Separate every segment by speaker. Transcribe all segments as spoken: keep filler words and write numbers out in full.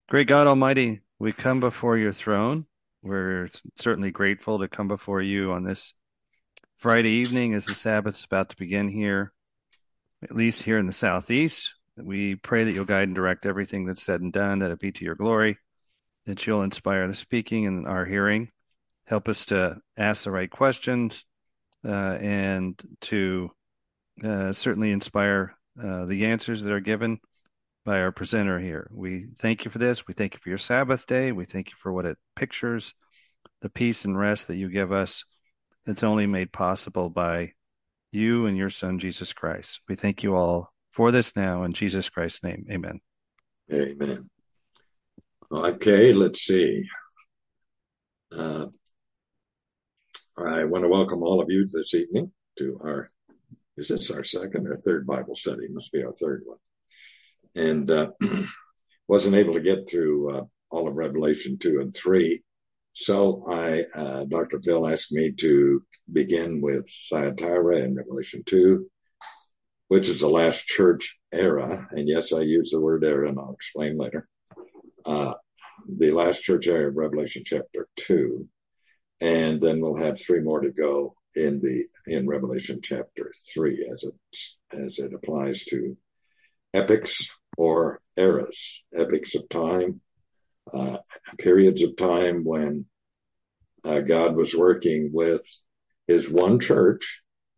Speaker 1: Great God Almighty, we come before your throne. We're certainly grateful to come before you on this Friday evening as the Sabbath's about to begin here, at least here in the Southeast. We pray that you'll guide and direct everything that's said and done, that it be to your glory, that you'll inspire the speaking and our hearing. Help us to ask the right questions uh, and to uh, certainly inspire uh, the answers that are given by our presenter here. We thank you for this. We thank you for your Sabbath day. We thank you for what it pictures, the peace and rest that you give us. It's only made possible by you and your Son, Jesus Christ. We thank you all for this now in Jesus Christ's name. Amen.
Speaker 2: Amen. Okay, let's see. Uh, I want to welcome all of you this evening to our, is this our second or third Bible study? It must be our third one. And uh, wasn't able to get through uh, all of Revelation two and three. So I, uh, Doctor Phil asked me to begin with Thyatira in Revelation two, which is the last church era. And yes, I use the word era, and I'll explain later. Uh, the last church era of Revelation chapter two. And then we'll have three more to go in the in Revelation chapter three as it, as it applies to epics or eras, epics of time, uh, periods of time when uh, God was working with his one church,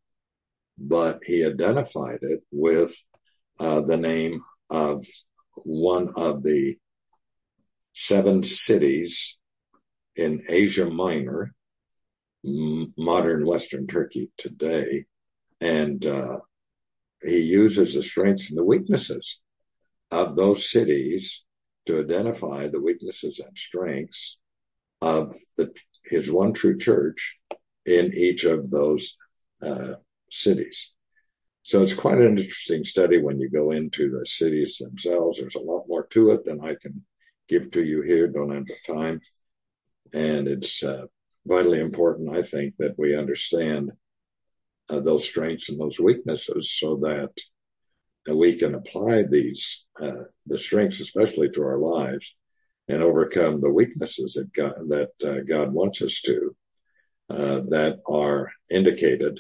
Speaker 2: but he identified it with uh, the name of one of the seven cities in Asia Minor, m- modern Western Turkey today. And uh, he uses the strengths and the weaknesses of those cities to identify the weaknesses and strengths of the, his one true church in each of those uh, cities. So it's quite an interesting study when you go into the cities themselves. There's a lot more to it than I can give to you here. Don't have the time. And it's uh, vitally important, I think, that we understand uh, those strengths and those weaknesses so that uh, we can apply these, uh, the strengths, especially to our lives, and overcome the weaknesses that God, that uh, God wants us to, uh, that are indicated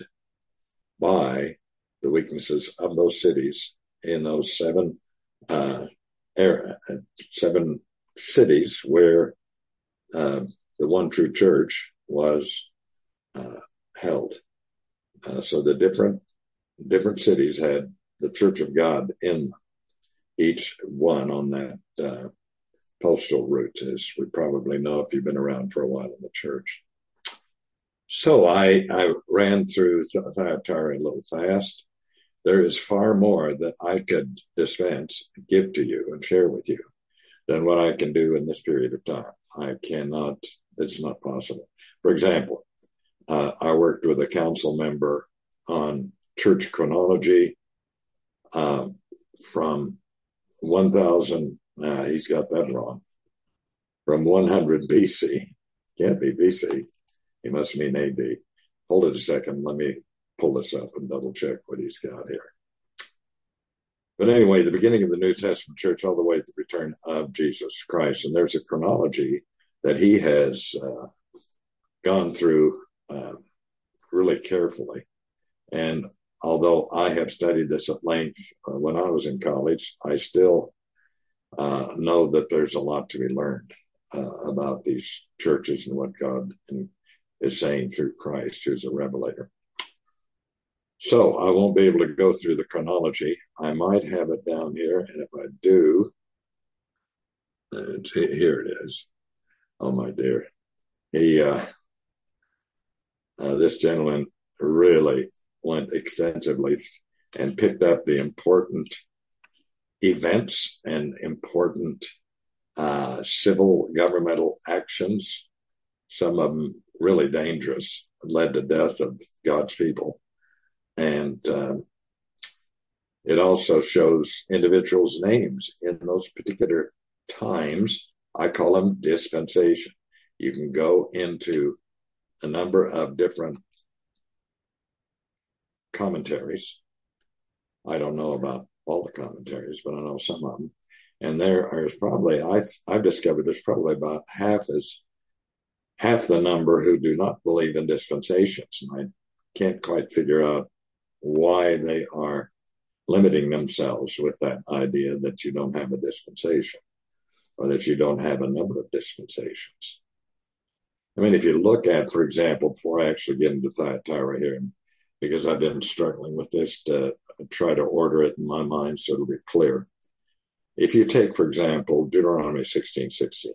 Speaker 2: by the weaknesses of those cities in those seven uh, era, seven cities where uh, the one true church was uh, held. Uh, so the different different cities had the Church of God in each one on that uh, postal route, as we probably know if you've been around for a while in the church. So I, I ran through Thyatira a little fast. There is far more that I could dispense, give to you, and share with you than what I can do in this period of time. I cannot, it's not possible. For example, uh, I worked with a council member on church chronology uh, from one thousand, uh, he's got that wrong, from one hundred B C. Can't be B C. He must mean A D. Hold it a second. Let me pull this up and double check what he's got here. But anyway, the beginning of the New Testament church all the way to the return of Jesus Christ. And there's a chronology that he has uh, gone through uh, really carefully. And although I have studied this at length uh, when I was in college, I still uh, know that there's a lot to be learned uh, about these churches and what God is saying through Christ, who's a revelator. So I won't be able to go through the chronology. I might have it down here, and if I do, uh, here it is. Oh, my dear. He, uh, uh, this gentleman really went extensively and picked up the important events and important uh, civil governmental actions, some of them really dangerous, led to death of God's people. And uh, it also shows individuals' names in those particular times. I call them dispensation. You can go into a number of different commentaries. I don't know about all the commentaries, but I know some of them. And there is probably, I've, I've discovered there's probably about half as half the number who do not believe in dispensations. And I can't quite figure out why they are limiting themselves with that idea that you don't have a dispensation or that you don't have a number of dispensations. I mean, if you look at, for example, before I actually get into Thyatira here, because I've been struggling with this to try to order it in my mind so it'll be clear. If you take, for example, Deuteronomy sixteen sixteen,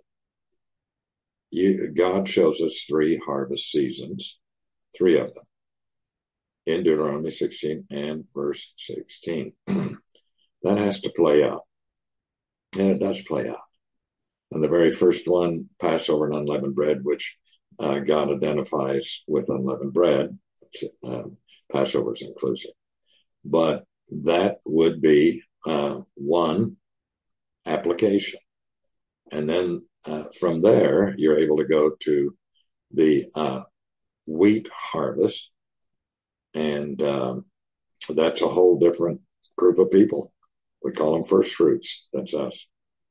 Speaker 2: you, God shows us three harvest seasons, three of them, in Deuteronomy sixteen and verse sixteen. That has to play out. And it does play out. And the very first one, Passover and unleavened bread, which uh, God identifies with unleavened bread. Um, Passover is inclusive. But that would be uh, one application. And then uh, from there, you're able to go to the uh, wheat harvest. And um, that's a whole different group of people. We call them first fruits. That's us.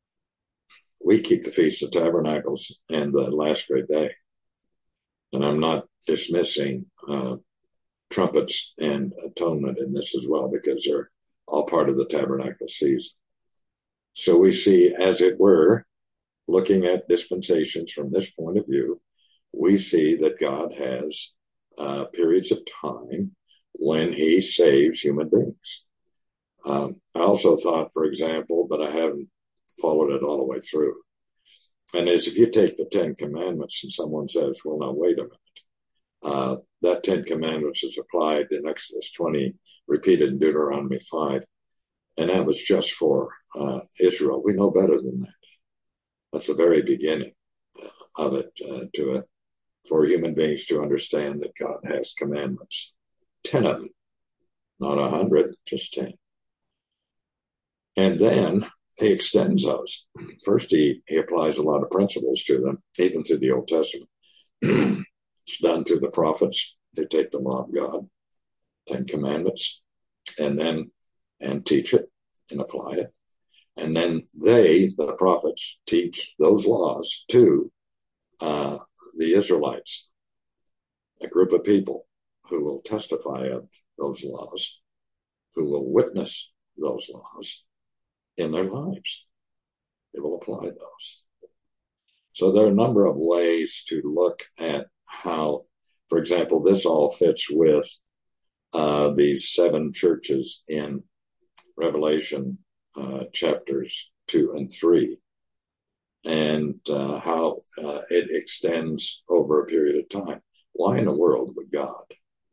Speaker 2: We keep the Feast of Tabernacles and the last great day. And I'm not dismissing uh, trumpets and atonement in this as well, because they're all part of the tabernacle season. So we see, as it were, looking at dispensations from this point of view, we see that God has uh, periods of time when he saves human beings. Um, I also thought, for example, but I haven't followed it all the way through, and is if you take the Ten Commandments and someone says, well, now, wait a minute. Uh, that Ten Commandments is applied in Exodus twenty, repeated in Deuteronomy five, and that was just for uh, Israel. We know better than that. That's the very beginning uh, of it uh, to a, for human beings to understand that God has commandments. Ten of them, not a hundred, just ten. And then he extends those. First, he, he applies a lot of principles to them, even through the Old Testament. It's done through the prophets. They take the law of God, Ten Commandments, and then and teach it and apply it. And then they, the prophets, teach those laws to uh, the Israelites, a group of people who will testify of those laws, who will witness those laws in their lives. They will apply those. So there are a number of ways to look at how, for example, this all fits with uh, these seven churches in Revelation uh, chapters two and three, and uh, how uh, it extends over a period of time. Why in the world would God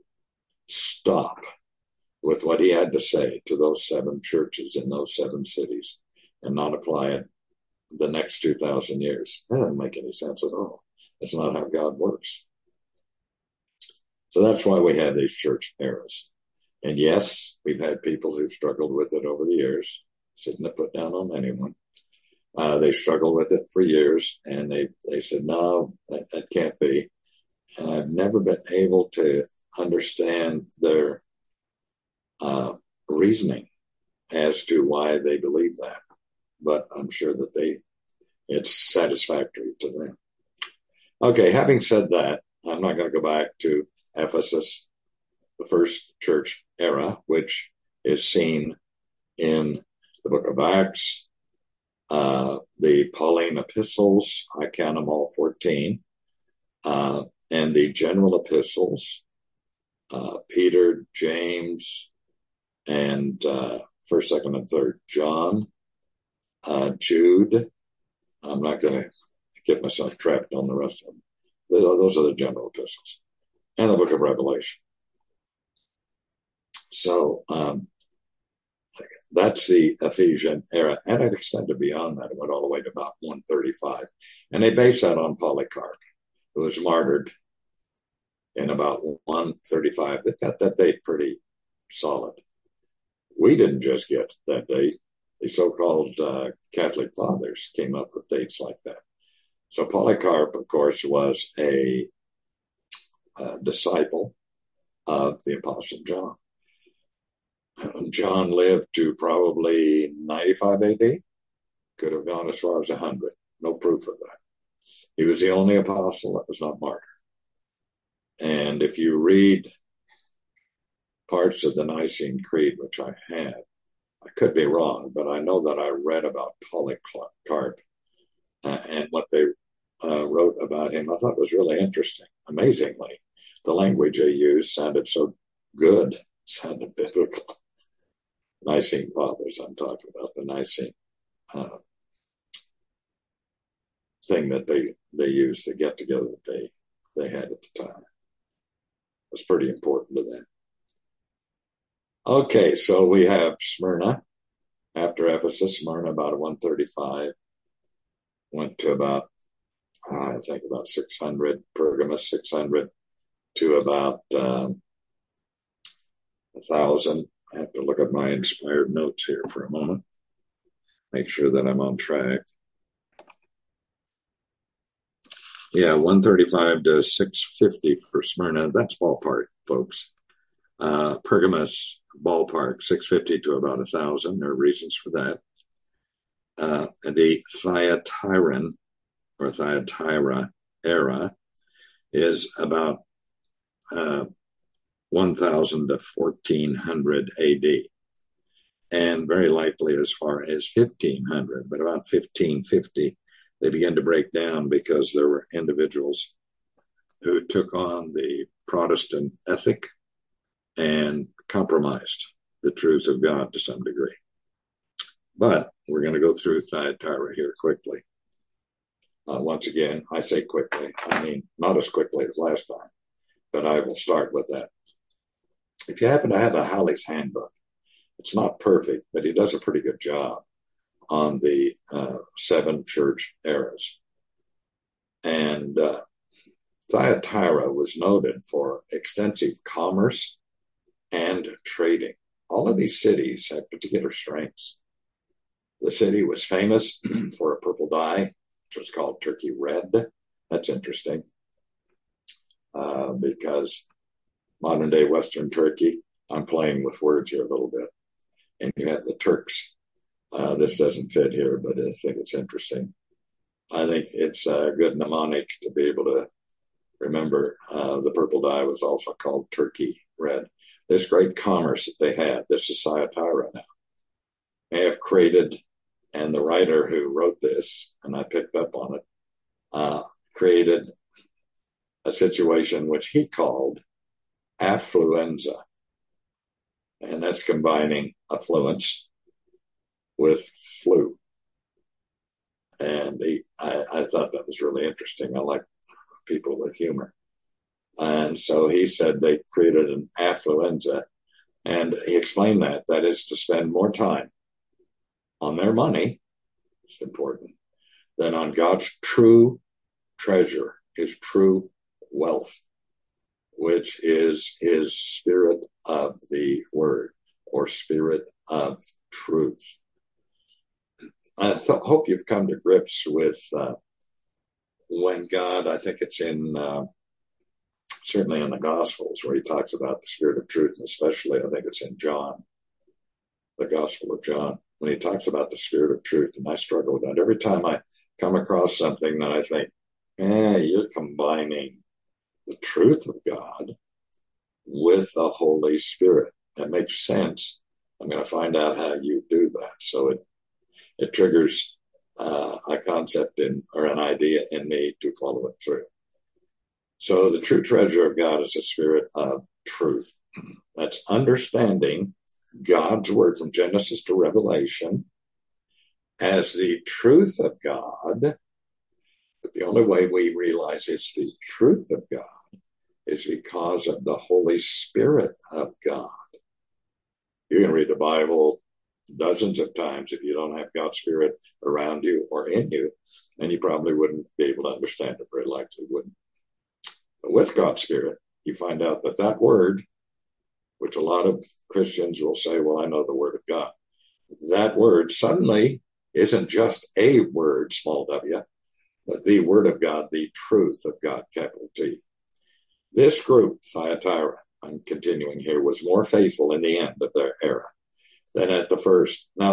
Speaker 2: stop with what he had to say to those seven churches in those seven cities and not apply it the next two thousand years? That doesn't make any sense at all. That's not how God works. So that's why we have these church eras. And yes, we've had people who've struggled with it over the years. Sitting to put down on anyone. Uh, they struggled with it for years, and they, they said, no, that, that can't be. And I've never been able to understand their uh, reasoning as to why they believe that. But I'm sure that they it's satisfactory to them. Okay, having said that, I'm not going to go back to Ephesus, the first church era, which is seen in the book of Acts, uh, the Pauline epistles, I count them all fourteen, uh, and the general epistles, uh, Peter, James, and uh, first, second, and third John, uh, Jude. I'm not going to get myself trapped on the rest of them. Those are the general epistles, and the book of Revelation. So um, that's the Ephesian era, and it extended beyond that. It went all the way to about one thirty-five, and they base that on Polycarp, who was martyred in about one thirty-five. They got that date pretty solid. We didn't just get that date. The so-called uh, Catholic fathers came up with dates like that. So Polycarp, of course, was a, a disciple of the Apostle John. John lived to probably ninety-five A D, Could have gone as far as a hundred. No proof of that. He was the only apostle that was not martyred. And if you read parts of the Nicene Creed, which I had, I could be wrong, but I know that I read about Polycarp uh, and what they uh, wrote about him. I thought was really interesting. Amazingly, the language they used sounded so good, sounded biblical. Nicene Fathers, I'm talking about the Nicene uh, thing that they they used, the get together that they they had at the time. It was pretty important to them. Okay, so we have Smyrna. After Ephesus, Smyrna about one thirty-five. Went to about, uh, I think about six hundred. Pergamos, six hundred to about um, one thousand. I have to look at my inspired notes here for a moment. Make sure that I'm on track. Yeah, one thirty-five to six fifty for Smyrna. That's ballpark, folks. Uh, Pergamos, ballpark, six fifty to about one thousand. There are reasons for that. Uh, the Thyatiran, or Thyatira era, is about uh, one thousand to fourteen hundred A D. And very likely as far as fifteen hundred, but about fifteen fifty, they began to break down because there were individuals who took on the Protestant ethic and compromised the truth of God to some degree. But we're going to go through Thyatira here quickly. Uh, once again, I say quickly. I mean, not as quickly as last time, but I will start with that. If you happen to have a Halley's Handbook, it's not perfect, but he does a pretty good job on the uh, seven church eras. And uh, Thyatira was noted for extensive commerce and trading. All of these cities had particular strengths. The city was famous for a purple dye, which was called Turkey red. That's interesting uh, because modern day Western Turkey, I'm playing with words here a little bit, and you have the Turks. Uh, this doesn't fit here, but I think it's interesting. I think it's a good mnemonic to be able to remember uh, the purple dye was also called Turkey red. This great commerce that they had, this is Thyatira now, may have created, and the writer who wrote this, and I picked up on it, uh, created a situation which he called affluenza. And that's combining affluence with flu. And he, I, I thought that was really interesting. I like people with humor. And so he said they created an affluenza. And he explained that, that is to spend more time on their money, it's important, than on God's true treasure, his true wealth, which is his spirit of the word, or spirit of truth. I th- hope you've come to grips with uh, when God, I think it's in, uh, certainly in the Gospels, where he talks about the spirit of truth, and especially I think it's in John, the Gospel of John, when he talks about the spirit of truth. And I struggle with that. Every time I come across something that I think, eh, you're combining the truth of God with the Holy Spirit. That makes sense. I'm going to find out how you do that. So it it triggers uh, a concept in or an idea in me to follow it through. So the true treasure of God is a spirit of truth. That's understanding God's word from Genesis to Revelation as the truth of God. But the only way we realize it's the truth of God is because of the Holy Spirit of God. You can read the Bible dozens of times if you don't have God's Spirit around you or in you, and you probably wouldn't be able to understand it, very likely wouldn't. But with God's Spirit, you find out that that word, which a lot of Christians will say, well, I know the word of God. That word suddenly isn't just a word, small w, but the word of God, the truth of God, capital T. This group, Thyatira, I'm continuing here, was more faithful in the end of their era than at the first. Now,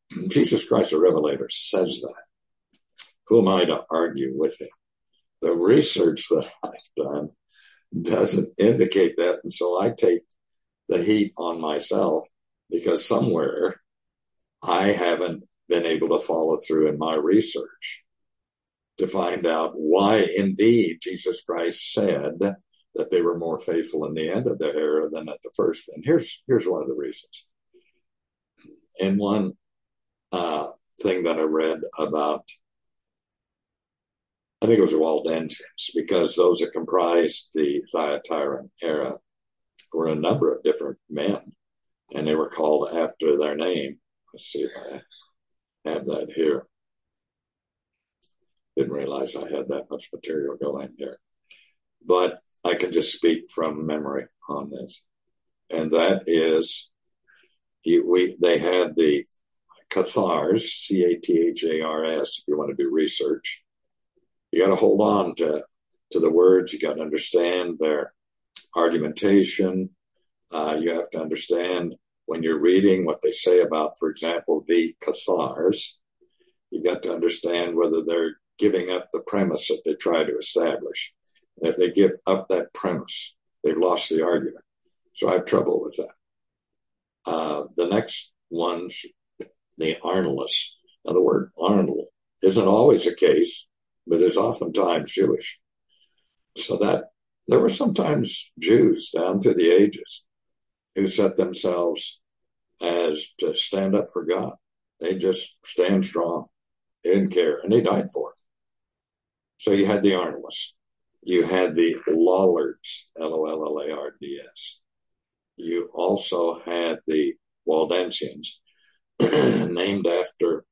Speaker 2: Jesus Christ, the Revelator, says that. Who am I to argue with him? The research that I've done doesn't indicate that, and so I take the heat on myself because somewhere I haven't been able to follow through in my research to find out why indeed Jesus Christ said that they were more faithful in the end of their era than at the first. And here's here's one of the reasons. In one uh, thing that I read about, I think it was the Waldensians, because those that comprised the Thyatiran era were a number of different men, and they were called after their name. Let's see if I have that here. Didn't realize I had that much material going here. But I can just speak from memory on this. And that is, we they had the Cathars, C A T H A R S, if you want to do research. You got to hold on to, to the words. You got to understand their argumentation. Uh, you have to understand when you're reading what they say about, for example, the Cathars, you got to understand whether they're giving up the premise that they try to establish. And if they give up that premise, they've lost the argument. So I have trouble with that. Uh, the next one's the Arnolists. Now, the word Arnold isn't always the case, but is oftentimes Jewish. So that there were sometimes Jews down through the ages who set themselves as to stand up for God. They just stand strong. They didn't care, and they died for it. So you had the Arnolists. You had the Lollards, L O L L A R D S. You also had the Waldensians, named after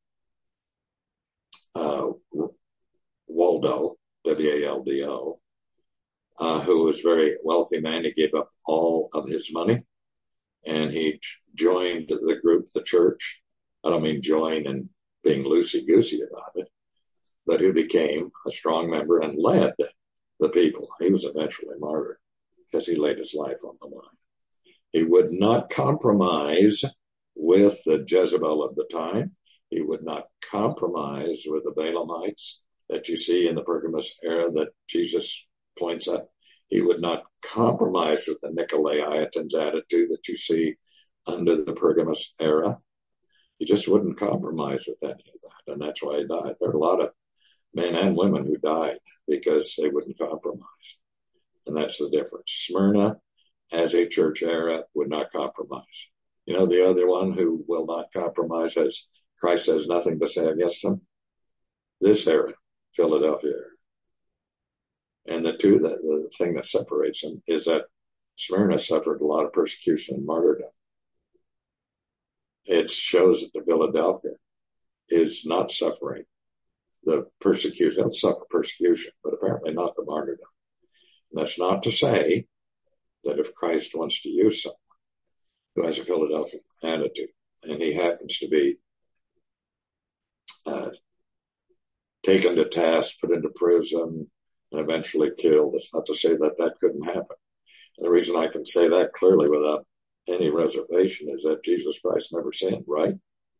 Speaker 2: uh, Waldo, W A L D O, uh, who was a very wealthy man. He gave up all of his money, and he joined the group, the church. I don't mean join and being loosey-goosey about it, but who became a strong member and led the people. He was eventually martyred because he laid his life on the line. He would not compromise with the Jezebel of the time. He would not compromise with the Balaamites that you see in the Pergamus era that Jesus points at. He would not compromise with the Nicolaitans' attitude that you see under the Pergamus era. He just wouldn't compromise with any of that, and that's why he died. There are a lot of men and women who died because they wouldn't compromise, and that's the difference. Smyrna, as a church era, would not compromise. You know, the other one who will not compromise, as Christ has nothing to say against him, this era, Philadelphia era. And the two, the, the thing that separates them is that Smyrna suffered a lot of persecution and martyrdom. It shows that the Philadelphia is not suffering the persecution. It'll suffer persecution, but apparently not the martyrdom. And that's not to say that if Christ wants to use someone who has a Philadelphia attitude, and he happens to be uh, taken to task, put into prison, and eventually killed, it's not to say that that couldn't happen. And the reason I can say that clearly without any reservation is that Jesus Christ never sinned, right?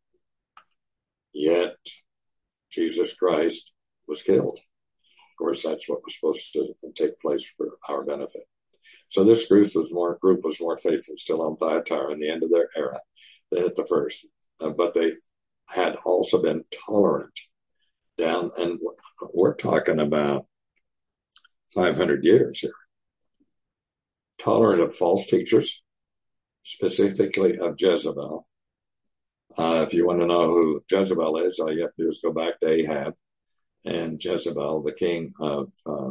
Speaker 2: Yet Jesus Christ was killed. Of course, that's what was supposed to take place for our benefit. So this group was more group was more faithful still on Thyatira in the end of their era than at the first. Uh, but they had also been tolerant down, and we're talking about five hundred years here. Tolerant of false teachers, specifically of Jezebel. Uh, if you want to know who Jezebel is, all you have to do is go back to Ahab and Jezebel, the king of, uh,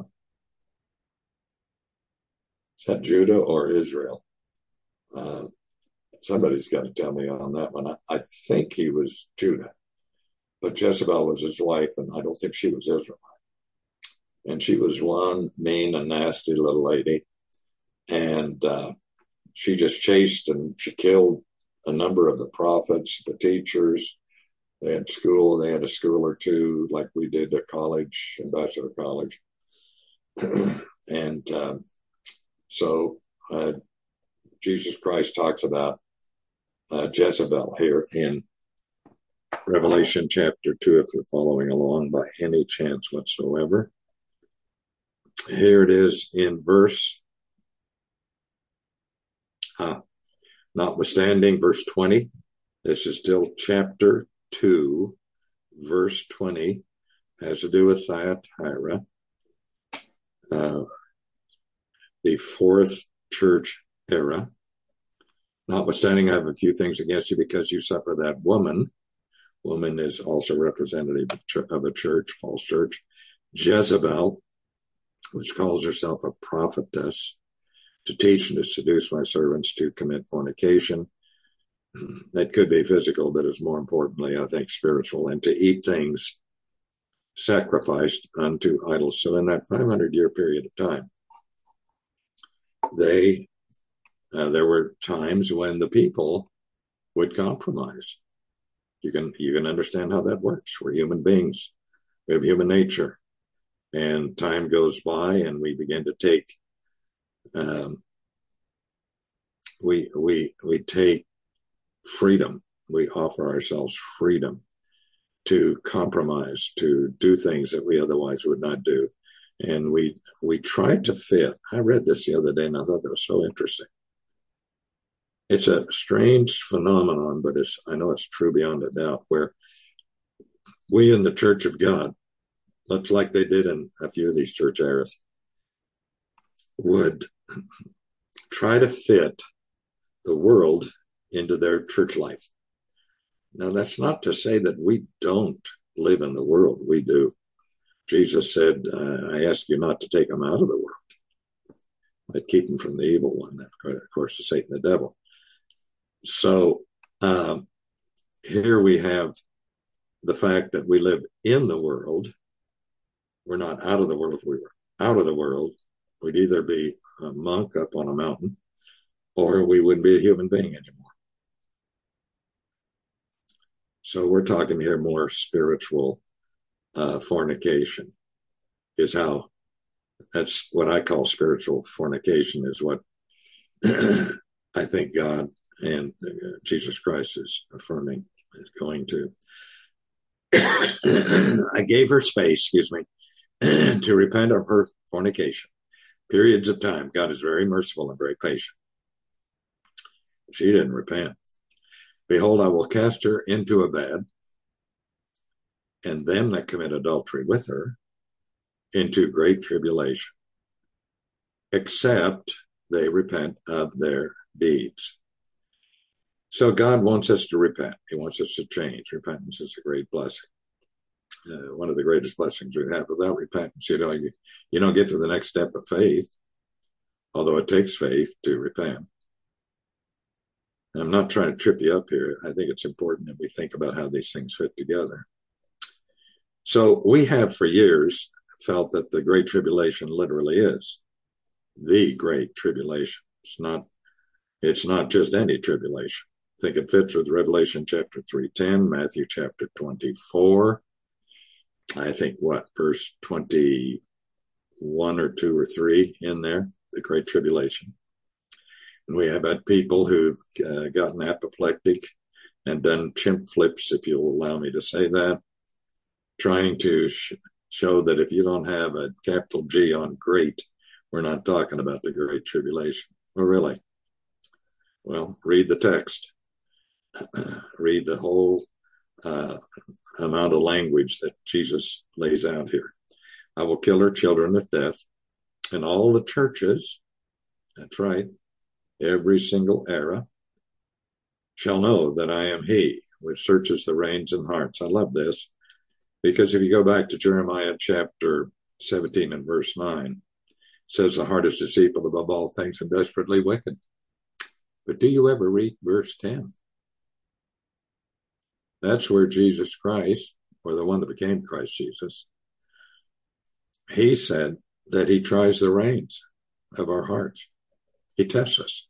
Speaker 2: is that Judah or Israel? Uh, somebody's got to tell me on that one. I, I think he was Judah, but Jezebel was his wife, and I don't think she was Israelite. And she was one mean and nasty little lady, and uh, she just chased and she killed a number of the prophets, the teachers. They had school. They had a school or two, like we did at college, Ambassador College. and um, so uh, Jesus Christ talks about uh, Jezebel here in Revelation chapter two, if you're following along by any chance whatsoever. Here it is in verse, uh, notwithstanding verse twenty. This is still chapter two, verse twenty. Has to do with Thyatira, uh, the fourth church era. Notwithstanding, I have a few things against you because you suffer that woman. Woman is also representative of a church, false church. Jezebel, which calls herself a prophetess, to teach and to seduce my servants to commit fornication. That could be physical, but is more importantly, I think, spiritual, and to eat things sacrificed unto idols. So in that five hundred year period of time, they uh, there were times when the people would compromise. You can you can understand how that works. We're human beings. We have human nature. And time goes by and we begin to take um, we we we take freedom. We offer ourselves freedom to compromise, to do things that we otherwise would not do. And we we try to fit. I read this the other day and I thought that was so interesting. It's a strange phenomenon, but it's I know it's true beyond a doubt, where we in the Church of God, much like they did in a few of these church eras, would try to fit the world into their church life. Now, that's not to say that we don't live in the world. We do. Jesus said, uh, I ask you not to take them out of the world, but keep them from the evil one. Of course, the Satan, the devil. So um, here we have the fact that we live in the world. We're not out of the world. If we were out of the world, we'd either be a monk up on a mountain or we wouldn't be a human being anymore. So we're talking here more spiritual uh, fornication is how, that's what I call spiritual fornication, is what I think God and uh, Jesus Christ is affirming, is going to. I gave her space, excuse me, to repent of her fornication. Periods of time. God is very merciful and very patient. She didn't repent. Behold, I will cast her into a bed, and them that commit adultery with her into great tribulation, except they repent of their deeds. So God wants us to repent. He wants us to change. Repentance is a great blessing. Uh, one of the greatest blessings we have. Without repentance, you know, you, you don't get to the next step of faith, although it takes faith to repent. I'm not trying to trip you up here. I think it's important that we think about how these things fit together. So we have for years felt that the Great Tribulation literally is the Great Tribulation. It's not, it's not just any tribulation. I think it fits with Revelation chapter three ten, Matthew chapter twenty-four. I think what, verse twenty-one or two or three in there, the Great Tribulation. And we have had people who've uh, gotten apoplectic and done chimp flips, if you'll allow me to say that, trying to sh- show that if you don't have a capital G on great, we're not talking about the Great Tribulation. Oh, really? Well, read the text. Read the whole uh, amount of language that Jesus lays out here. I will kill her children with death, and all the churches, that's right, every single era, shall know that I am he which searches the reins and hearts. I love this, because if you go back to Jeremiah chapter seventeen and verse nine, it says the heart is deceitful above all things and desperately wicked. But do you ever read verse ten? That's where Jesus Christ, or the one that became Christ Jesus, he said that he tries the reins of our hearts. He tests us.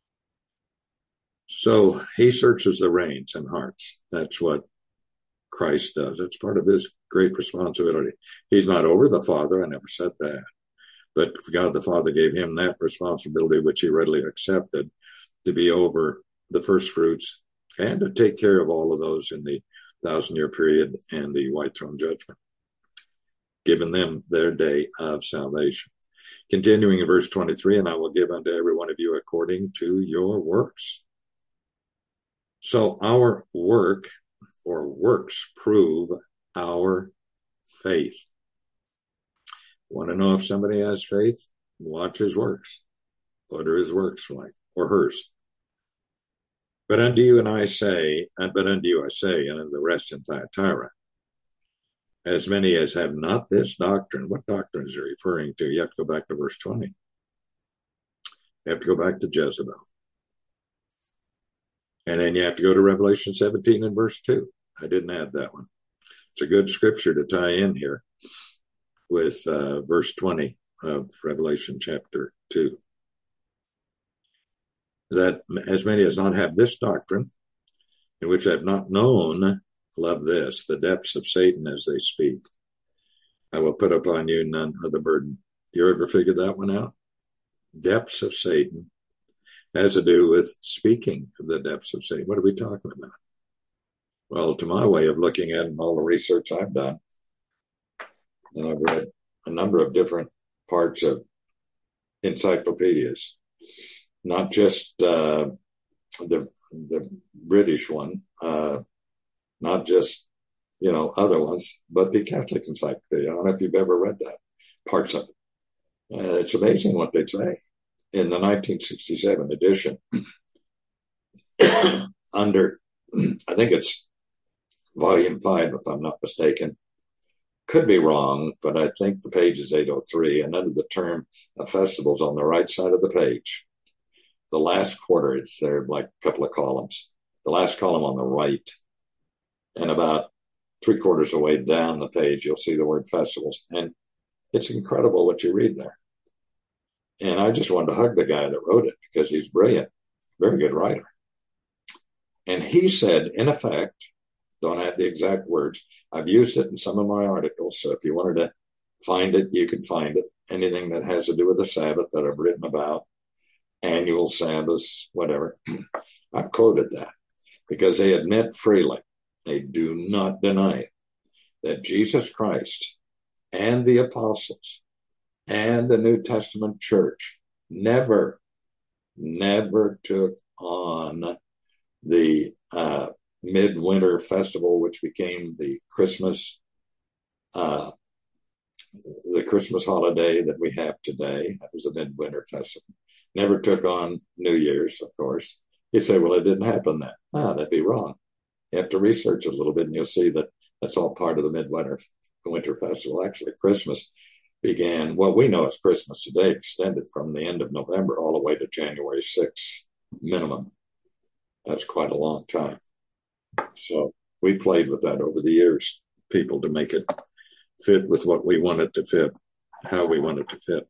Speaker 2: So he searches the reins and hearts. That's what Christ does. It's part of his great responsibility. He's not over the Father. I never said that. But God the Father gave him that responsibility, which he readily accepted, to be over the first fruits and to take care of all of those in the thousand-year period and the white throne judgment, giving them their day of salvation. Continuing in verse twenty-three, and I will give unto every one of you according to your works. So our work or works prove our faith. Want to know if somebody has faith? Watch his works. What are his works like? Or hers? But unto you and I say, but unto you I say, and unto the rest in Thyatira, as many as have not this doctrine. What doctrine is he referring to? You have to go back to verse twenty. You have to go back to Jezebel. And then you have to go to Revelation seventeen and verse two. I didn't add that one. It's a good scripture to tie in here with uh, verse twenty of Revelation chapter two. That as many as not have this doctrine, in which have not known, love this, the depths of Satan as they speak. I will put upon you none of the burden. You ever figured that one out? Depths of Satan has to do with speaking of the depths of Satan. What are we talking about? Well, to my way of looking at it and all the research I've done, and I've read a number of different parts of encyclopedias, not just uh, the the British one, uh, not just, you know, other ones, but the Catholic Encyclopedia. I don't know if you've ever read that, parts of it. Uh, it's amazing what they say. In the nineteen sixty-seven edition, under, I think it's volume five, if I'm not mistaken, could be wrong, but I think the page is eight oh three, and under the term of festivals on the right side of the page, the last quarter, it's there like a couple of columns. The last column on the right, and about three quarters of the way down the page, you'll see the word festivals. And it's incredible what you read there. And I just wanted to hug the guy that wrote it because he's brilliant, very good writer. And he said, in effect, don't have the exact words, I've used it in some of my articles, so if you wanted to find it, you can find it. Anything that has to do with the Sabbath that I've written about, annual Sabbaths, whatever, I've quoted that because they admit freely, they do not deny it, that Jesus Christ and the apostles and the New Testament church never, never took on the uh, midwinter festival, which became the Christmas, uh, the Christmas holiday that we have today. That was a midwinter festival. Never took on New Year's, of course. You say, well, it didn't happen then. Ah, that'd be wrong. You have to research a little bit, and you'll see that that's all part of the midwinter winter festival. Actually, Christmas began, what we know as Christmas today, extended from the end of November all the way to January sixth, minimum. That's quite a long time. So we played with that over the years, people, to make it fit with what we want it to fit, how we want it to fit.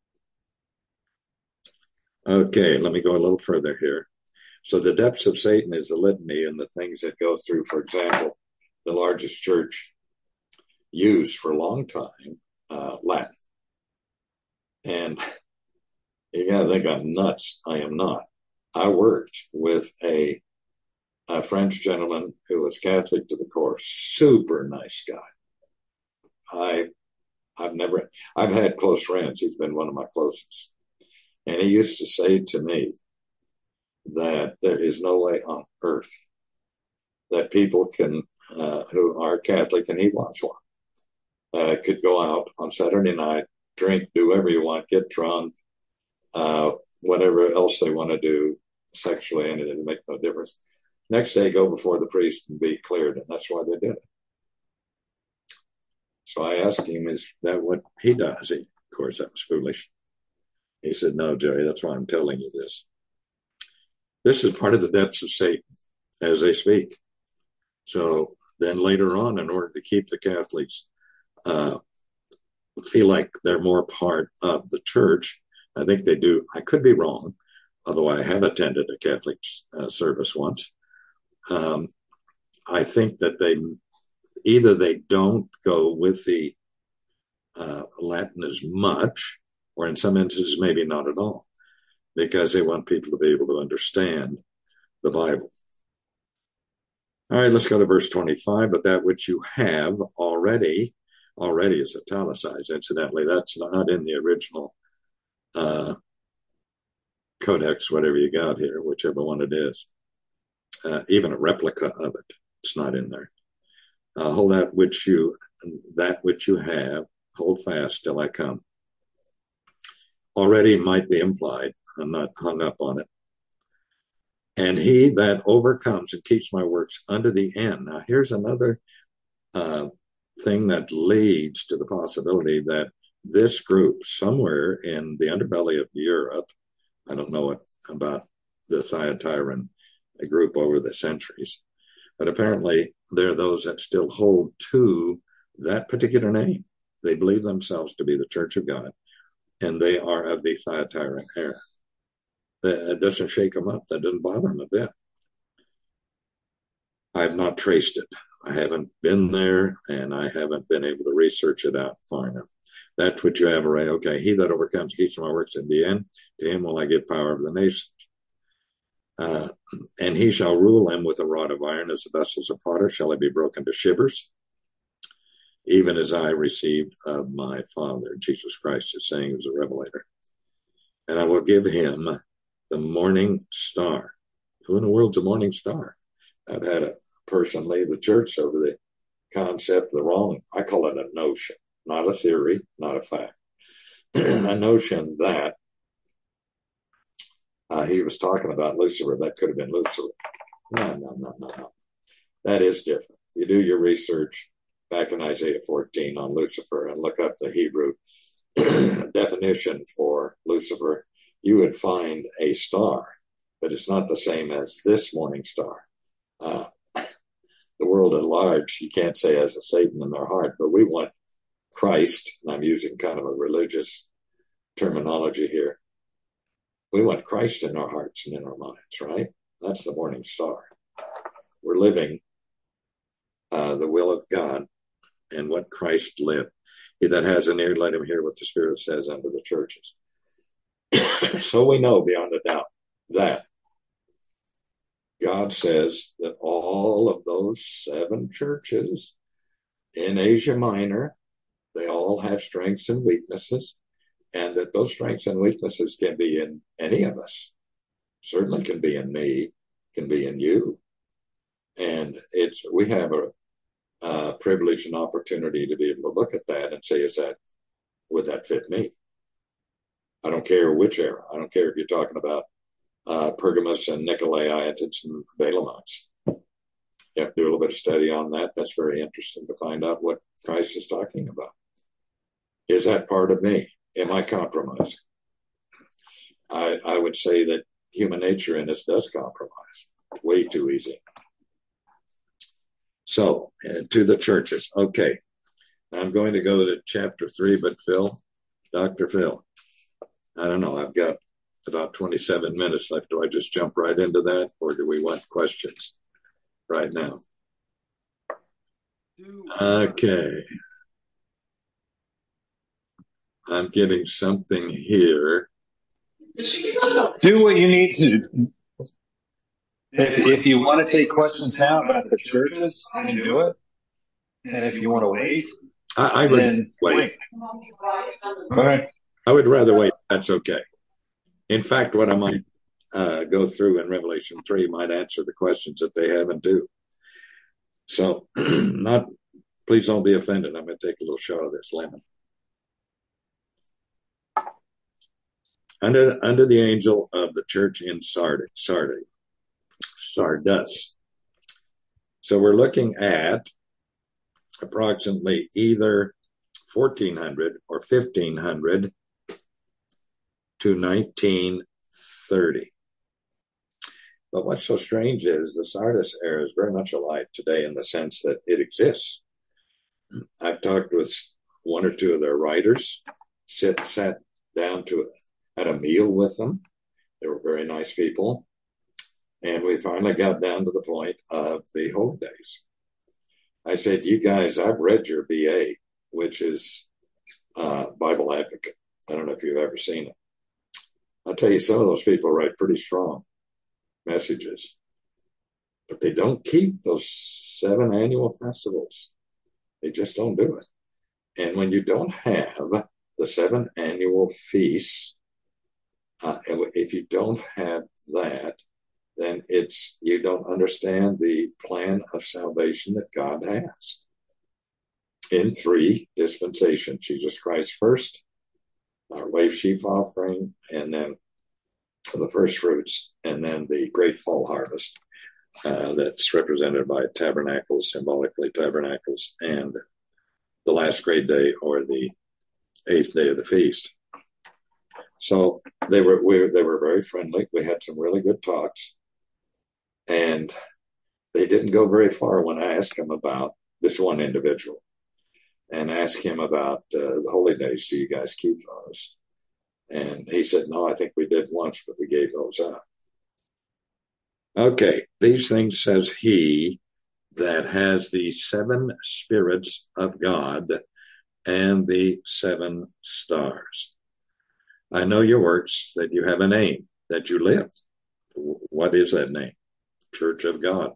Speaker 2: Okay, let me go a little further here. So the depths of Satan is the litany and the things that go through, for example, the largest church used for a long time, uh, Latin. And you gotta think I'm nuts. I am not. I worked with a, a French gentleman who was Catholic to the core, super nice guy. I, I've never, I've had close friends. He's been one of my closest. And he used to say to me that there is no way on earth that people can, uh, who are Catholic, and he was one, uh, could go out on Saturday night, drink, do whatever you want, get drunk, uh, whatever else they want to do, sexually, anything, to make no difference. Next day, go before the priest and be cleared, and that's why they did it. So I asked him, is that what he does? He, of course, that was foolish. He said, no, Jerry, that's why I'm telling you this. This is part of the depths of Satan as they speak. So then later on, in order to keep the Catholics uh, feel like they're more part of the church, I think they do. I could be wrong, although I have attended a Catholic uh, service once. Um, I think that they either they don't go with the uh, Latin as much, or in some instances, maybe not at all, because they want people to be able to understand the Bible. All right, let's go to verse twenty-five. But that which you have already, already is italicized. Incidentally, that's not in the original uh, codex, whatever you got here, whichever one it is. Uh, even a replica of it, it's not in there. Uh, hold that which you, that which you have, hold fast till I come. Already might be implied. I'm not hung up on it. And he that overcomes and keeps my works unto the end. Now, here's another uh, thing that leads to the possibility that this group somewhere in the underbelly of Europe, I don't know what about the Thyatiran group over the centuries, but apparently there are those that still hold to that particular name. They believe themselves to be the Church of God, and they are of the Thyatiran era. That doesn't shake them up. That doesn't bother them a bit. I have not traced it. I haven't been there, and I haven't been able to research it out far enough. That's what you have, right? Okay, he that overcomes keeps my works in the end. To him will I give power over the nations. Uh, and he shall rule them with a rod of iron, as the vessels of potter shall it be broken to shivers, even as I received of my Father. Jesus Christ is saying he was a revelator. And I will give him the morning star. Who in the world's a morning star? I've had a person leave the church over the concept, the wrong, I call it a notion, not a theory, not a fact. A notion that uh, he was talking about Lucifer. That could have been Lucifer. No, no, no, no, no. That is different. You do your research back in Isaiah fourteen on Lucifer and look up the Hebrew definition for Lucifer, you would find a star, but it's not the same as this morning star. Uh, the world at large, you can't say has a Satan in their heart, but we want Christ, and I'm using kind of a religious terminology here. We want Christ in our hearts and in our minds, right? That's the morning star. We're living uh, the will of God and what Christ lived. He that has an ear, let him hear what the Spirit says unto the churches. So we know beyond a doubt that God says that all of those seven churches in Asia Minor, they all have strengths and weaknesses, and that those strengths and weaknesses can be in any of us. Certainly can be in me, can be in you. And it's we have a, a privilege and opportunity to be able to look at that and say, is that, would that fit me? I don't care which era. I don't care if you're talking about uh, Pergamos and Nicolaites and Balaamites. You have to do a little bit of study on that. That's very interesting to find out what Christ is talking about. Is that part of me? Am I compromising? I, I would say that human nature in us does compromise. Way too easy. So, uh, to the churches. Okay. I'm going to go to chapter three, but Phil, Doctor Phil, I don't know. I've got about twenty-seven minutes left. Do I just jump right into that, or do we want questions right now? Okay. I'm getting something here.
Speaker 3: Do what you need to. If if you want to take questions now about the churches, then do it. And if you want to wait,
Speaker 2: I, I would
Speaker 3: then
Speaker 2: wait.
Speaker 3: wait. All right.
Speaker 2: I would rather wait. That's okay. In fact, what I might uh, go through in Revelation three might answer the questions that they haven't do. So, not please don't be offended. I'm going to take a little shot of this lemon. Under, under the angel of the church in Sardis, Sardis, Sardis. So we're looking at approximately either fourteen hundred or fifteen hundred to nineteen thirty. But what's so strange is the Sardis era is very much alive today in the sense that it exists. I've talked with one or two of their writers, sit, sat down to had a meal with them. They were very nice people. And we finally got down to the point of the holy days. I said, you guys, I've read your B A, which is uh, Bible Advocate. I don't know if you've ever seen it. I'll tell you, some of those people write pretty strong messages. But they don't keep those seven annual festivals. They just don't do it. And when you don't have the seven annual feasts, uh, if you don't have that, then it's you don't understand the plan of salvation that God has in three dispensations: Jesus Christ first, our wave sheaf offering, and then the first fruits, and then the great fall harvest uh, that's represented by tabernacles, symbolically tabernacles, and the last great day, or the eighth day of the feast. So they were we, they were very friendly. We had some really good talks, and they didn't go very far when I asked him about this one individual, and asked him about uh, the holy days. Do you guys keep those? And he said, no, I think we did once, but we gave those up. Okay, these things says he that has the seven spirits of God and the seven stars. I know your works, that you have a name, that you live. What is that name? Church of God.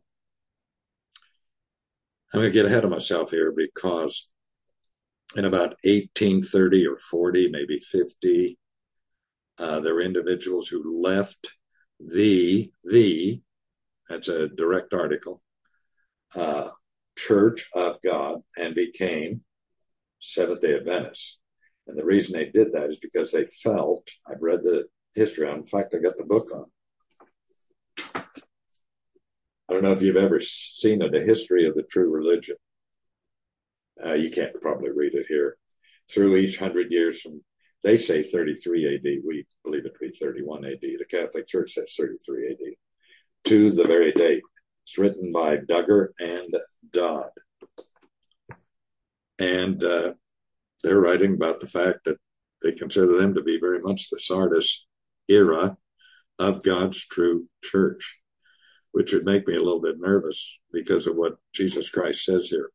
Speaker 2: I'm going to get ahead of myself here, because in about eighteen thirty or forty, maybe fifty, uh, there were individuals who left the, the, that's a direct article, uh, Church of God, and became Seventh-day Adventists. And the reason they did that is because they felt, I've read the history on, in fact, I got the book on. I don't know if you've ever seen it, A History of the True Religion. Uh, you can't probably read it here. Through each hundred years from, they say thirty-three A D. We believe it to be thirty-one A D. The Catholic Church says thirty-three A D. To the very date. It's written by Duggar and Dodd. And uh, they're writing about the fact that they consider them to be very much the Sardis era of God's true church, which would make me a little bit nervous because of what Jesus Christ says here.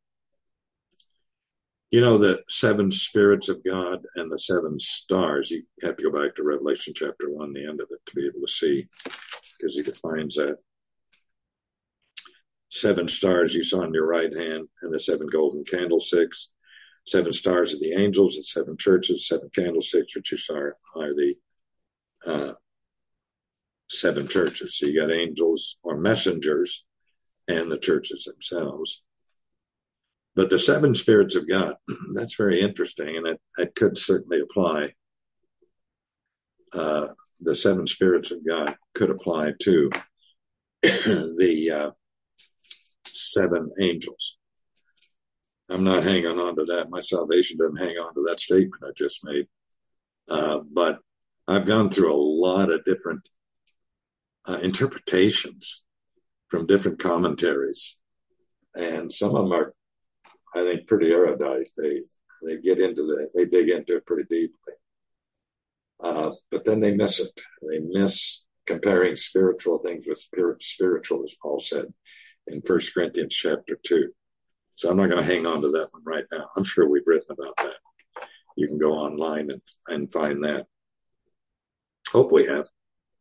Speaker 2: You know, the seven spirits of God and the seven stars, you have to go back to Revelation chapter one, the end of it, to be able to see, because he defines that. Seven stars you saw in your right hand, and the seven golden candlesticks. Seven stars are the angels, and seven churches. Seven candlesticks, which you saw, are the uh, seven churches. So you got angels or messengers and the churches themselves. But the seven spirits of God, that's very interesting, and it, it could certainly apply. Uh, the seven spirits of God could apply to the uh, seven angels. I'm not hanging on to that. My salvation doesn't hang on to that statement I just made. Uh, but I've gone through a lot of different uh, interpretations from different commentaries. And some of them are, I think, pretty erudite. They they get into the, they dig into it pretty deeply. Uh, but then they miss it. They miss comparing spiritual things with spirit, spiritual, as Paul said in First Corinthians chapter two. So I'm not going to hang on to that one right now. I'm sure we've written about that. You can go online and, and find that. Hope we have.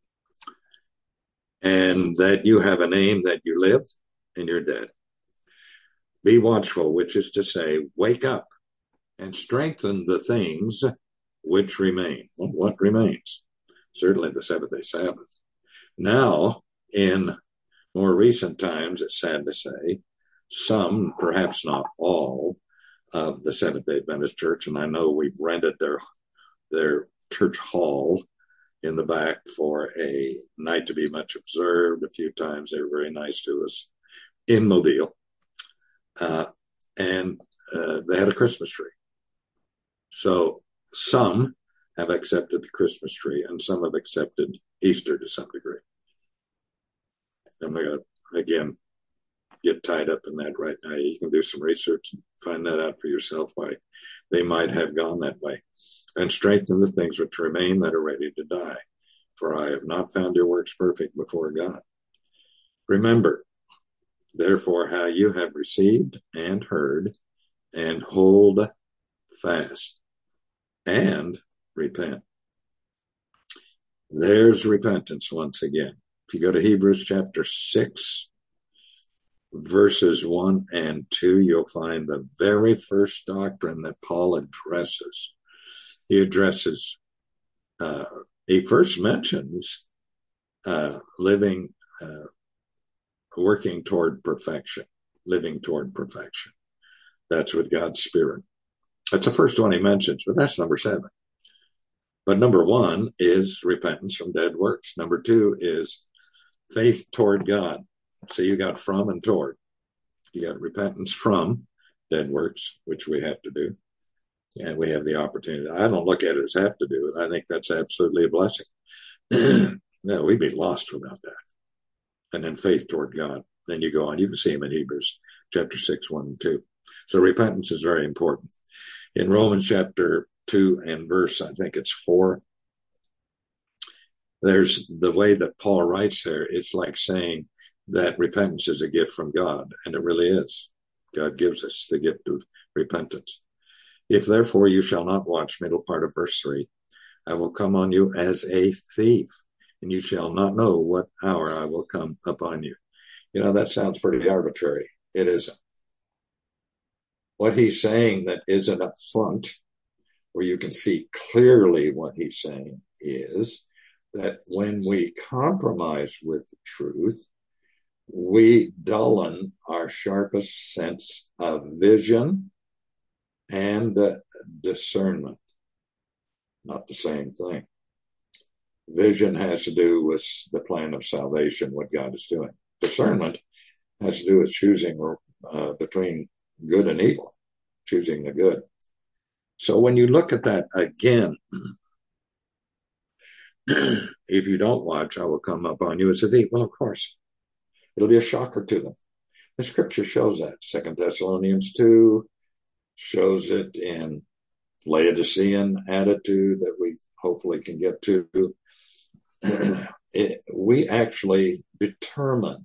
Speaker 2: And that you have a name, that you live and you're dead. Be watchful, which is to say, wake up and strengthen the things which remain. Well, what remains? Certainly the seventh-day Sabbath. Now, in more recent times, it's sad to say, some, perhaps not all, of the Seventh-day Adventist Church, and I know we've rented their their church hall in the back for a night to be much observed a few times. They were very nice to us in Mobile. Uh, and uh, they had a Christmas tree. So some have accepted the Christmas tree, and some have accepted Easter to some degree. I'm not going to, again, get tied up in that right now. You can do some research and find that out for yourself, why they might have gone that way. And strengthen the things which remain that are ready to die. For I have not found your works perfect before God. Remember, therefore, how you have received and heard, and hold fast, and repent. There's repentance once again. If you go to Hebrews chapter six, verses one and two, you'll find the very first doctrine that Paul addresses. He addresses, uh, he first mentions uh, living, uh, working toward perfection, living toward perfection. That's with God's Spirit. That's the first one he mentions, but that's number seven. But number one is repentance from dead works. Number two is faith toward God. So you got from and toward. You got repentance from dead works, which we have to do. And we have the opportunity. I don't look at it as have to do it. I think that's absolutely a blessing. No, we'd be lost without that. And then faith toward God. Then you go on. You can see him in Hebrews chapter six, one and two. So repentance is very important. In Romans chapter two and verse, I think it's four, there's the way that Paul writes there. It's like saying that repentance is a gift from God. And it really is. God gives us the gift of repentance. If therefore you shall not watch, middle part of verse three, I will come on you as a thief, and you shall not know what hour I will come upon you. You know, that sounds pretty arbitrary. It isn't. What he's saying that isn't up front, where you can see clearly what he's saying, is that when we compromise with truth, we dullen our sharpest sense of vision and uh, discernment. Not the same thing. Vision has to do with the plan of salvation, what God is doing. Discernment has to do with choosing uh, between good and evil, choosing the good. So when you look at that again, if you don't watch, I will come upon you as a thief. Well, of course, it'll be a shocker to them. The scripture shows that. Second Thessalonians two shows it in Laodicean attitude that we hopefully can get to. It, we actually determine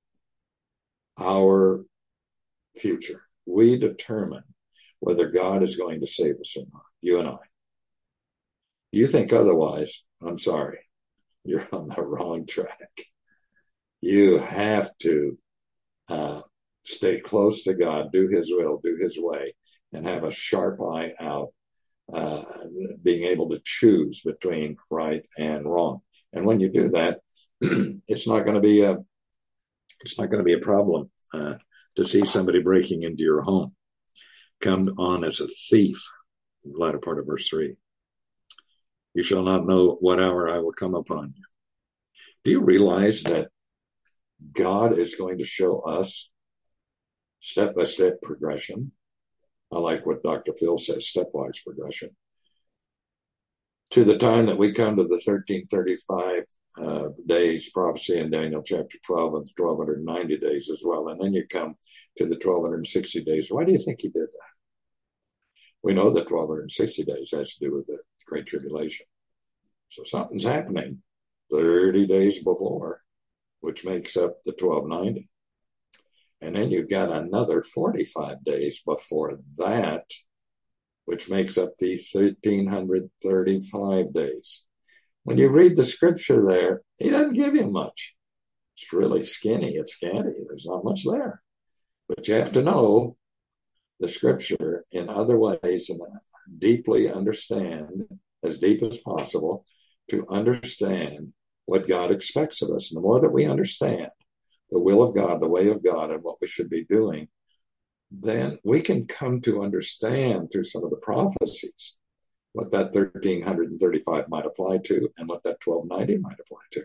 Speaker 2: our future. We determine whether God is going to save us or not, you and I. You think otherwise, I'm sorry, you're on the wrong track. You have to uh, stay close to God, do his will, do his way, and have a sharp eye out, uh, being able to choose between right and wrong. And when you do that, it's not going to be a, it's not going to be a problem uh, to see somebody breaking into your home. Come on as a thief, the latter part of verse three. You shall not know what hour I will come upon you. Do you realize that God is going to show us step-by-step progression? I like what Doctor Phil says, stepwise progression. To the time that we come to the thirteen thirty-five uh, days prophecy in Daniel chapter twelve and the twelve ninety days as well. And then you come to the twelve sixty days. Why do you think he did that? We know that twelve sixty days has to do with the Great Tribulation. So something's happening thirty days before, which makes up the twelve ninety. And then you've got another forty-five days before that, which makes up the thirteen thirty-five days. When you read the scripture there, he doesn't give you much. It's really skinny. It's scanty. There's not much there. But you have to know the scripture in other ways and deeply understand, as deep as possible, to understand what God expects of us. And the more that we understand the will of God, the way of God, and what we should be doing, then we can come to understand through some of the prophecies what that thirteen thirty-five might apply to and what that twelve ninety might apply to.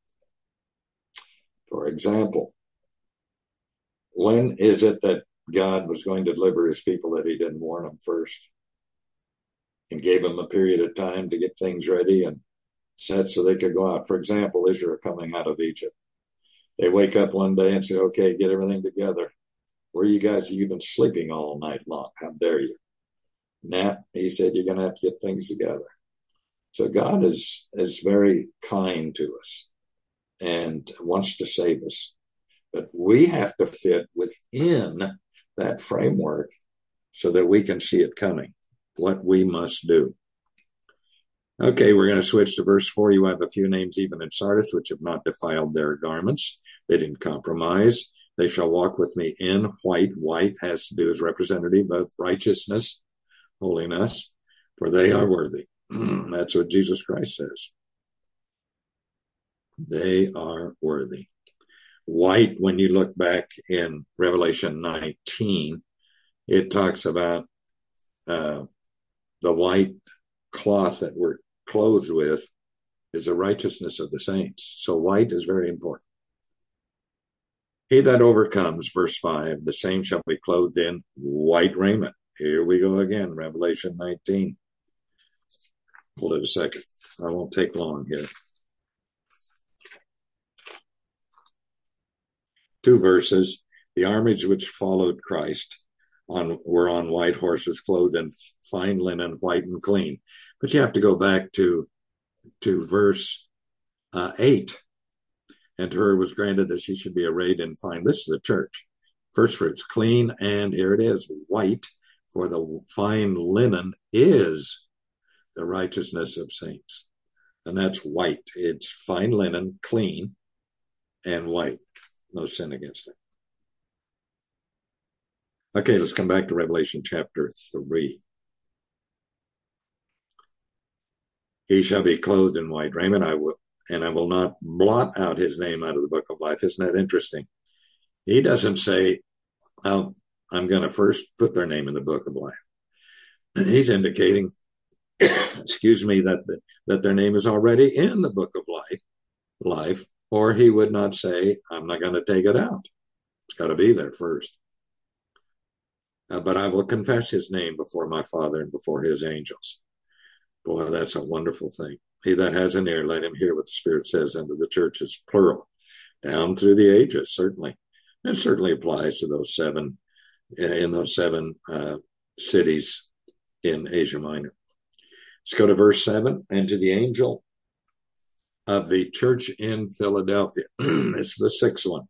Speaker 2: For example, when is it that God was going to deliver his people that he didn't warn them first and gave them a period of time to get things ready and set so they could go out? For example, Israel coming out of Egypt. They wake up one day and say, okay, get everything together. Where you guys, you've been sleeping all night long. How dare you? Nah, he said, you're going to have to get things together. So God is, is very kind to us and wants to save us. But we have to fit within that framework so that we can see it coming, what we must do. Okay, we're going to switch to verse four. You have a few names even in Sardis which have not defiled their garments. They didn't compromise. They shall walk with me in white. White has to do as representative of righteousness, holiness, for they are worthy. That's what Jesus Christ says. They are worthy. White, when you look back in Revelation nineteen, it talks about uh, the white cloth that we're clothed with is the righteousness of the saints. So white is very important. He that overcomes, verse five, the same shall be clothed in white raiment. Here we go again, Revelation nineteen. Hold it a second. I won't take long here. Two verses. The armies which followed Christ on were on white horses, clothed in fine linen, white and clean. But you have to go back to to verse uh, eight. And to her was granted that she should be arrayed in fine. This is the church. First fruits, clean, and here it is, white. For the fine linen is the righteousness of saints. And that's white. It's fine linen, clean, and white. No sin against it. Okay, let's come back to Revelation chapter three. He shall be clothed in white raiment, I will, and I will not blot out his name out of the book of life. Isn't that interesting? He doesn't say, oh, I'm going to first put their name in the book of life. He's indicating, excuse me, that, that that their name is already in the book of life, life, or he would not say, I'm not going to take it out. It's got to be there first. Uh, but I will confess his name before my Father and before his angels. Boy, that's a wonderful thing. He that has an ear, let him hear what the Spirit says unto the churches, plural, down through the ages, certainly. It certainly applies to those seven, in those seven uh, cities in Asia Minor. Let's go to verse seven. And to the angel of the church in Philadelphia. It's the sixth one.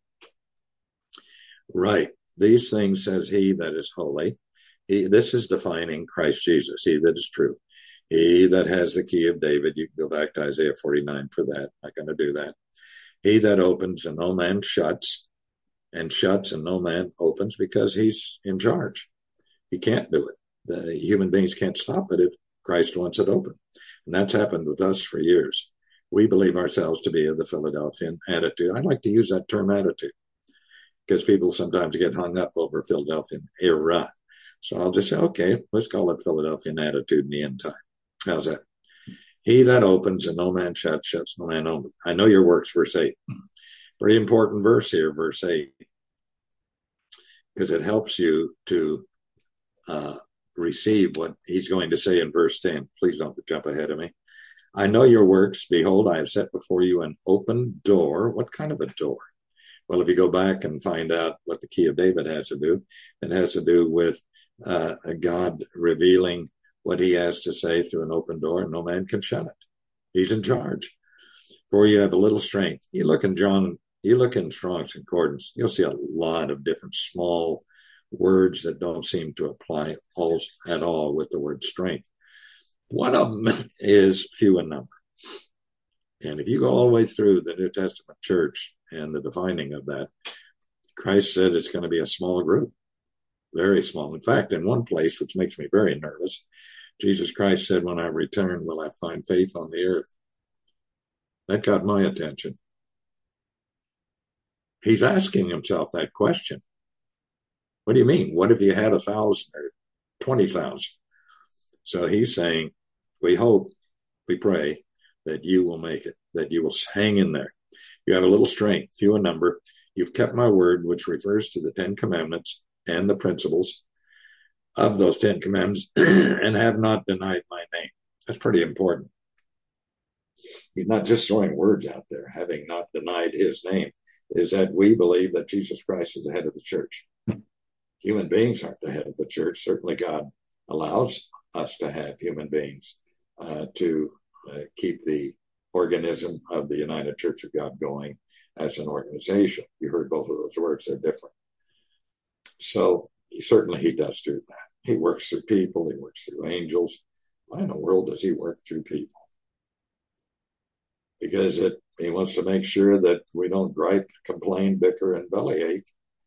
Speaker 2: Right. These things says he that is holy. He, this is defining Christ Jesus, he that is true. He that has the key of David. You can go back to Isaiah forty-nine for that. I'm not going to do that. He that opens and no man shuts, and shuts and no man opens, because he's in charge. He can't do it. The human beings can't stop it if Christ wants it open. And that's happened with us for years. We believe ourselves to be of the Philadelphian attitude. I like to use that term attitude because people sometimes get hung up over Philadelphian era. So I'll just say, okay, let's call it Philadelphian attitude in the end time. How's that? He that opens and no man shuts, shuts no man opens. I know your works, verse eight. Pretty important verse here, verse eight, because it helps you to uh, receive what he's going to say in verse ten. Please don't jump ahead of me. I know your works. Behold, I have set before you an open door. What kind of a door? Well, if you go back and find out what the key of David has to do, it has to do with uh, God revealing what he has to say through an open door, and no man can shut it. He's in charge. For you have a little strength. You look in John, you look in Strong's Concordance, you'll see a lot of different small words that don't seem to apply all, at all with the word strength. One of them is few in number. And if you go all the way through the New Testament church and the defining of that, Christ said it's going to be a small group, very small. In fact, in one place, which makes me very nervous, Jesus Christ said, when I return, will I find faith on the earth? That got my attention. He's asking himself that question. What do you mean? What if you had a thousand or twenty thousand? So he's saying, we hope, we pray that you will make it, that you will hang in there. You have a little strength, few in number. You've kept my word, which refers to the Ten Commandments and the principles of those Ten Commandments, and have not denied my name. That's pretty important. He's not just throwing words out there, having not denied his name, is that we believe that Jesus Christ is the head of the church. Human beings aren't the head of the church. Certainly God allows us to have human beings uh, to uh, keep the organism of the United Church of God going as an organization. You heard both of those words. They're different. So certainly he does do that. He works through people. He works through angels. Why in the world does he work through people? Because it, he wants to make sure that we don't gripe, complain, bicker, and bellyache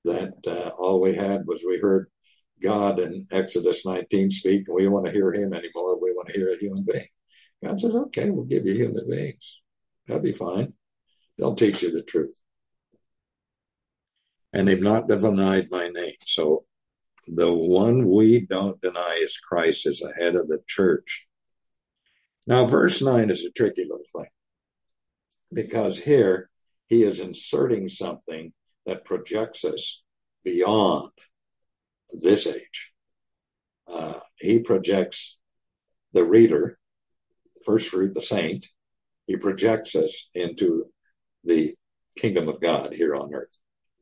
Speaker 2: that uh, all we had was we heard God in Exodus nineteen speak, and we don't want to hear him anymore. We want to hear a human being. God says, okay, we'll give you human beings. That'll be fine. They'll teach you the truth. And they've not denied my name. So the one we don't deny is Christ as the head of the church. Now, verse nine is a tricky little thing, because here he is inserting something that projects us beyond this age. Uh, he projects the reader, the first fruit, the saint. He projects us into the kingdom of God here on earth.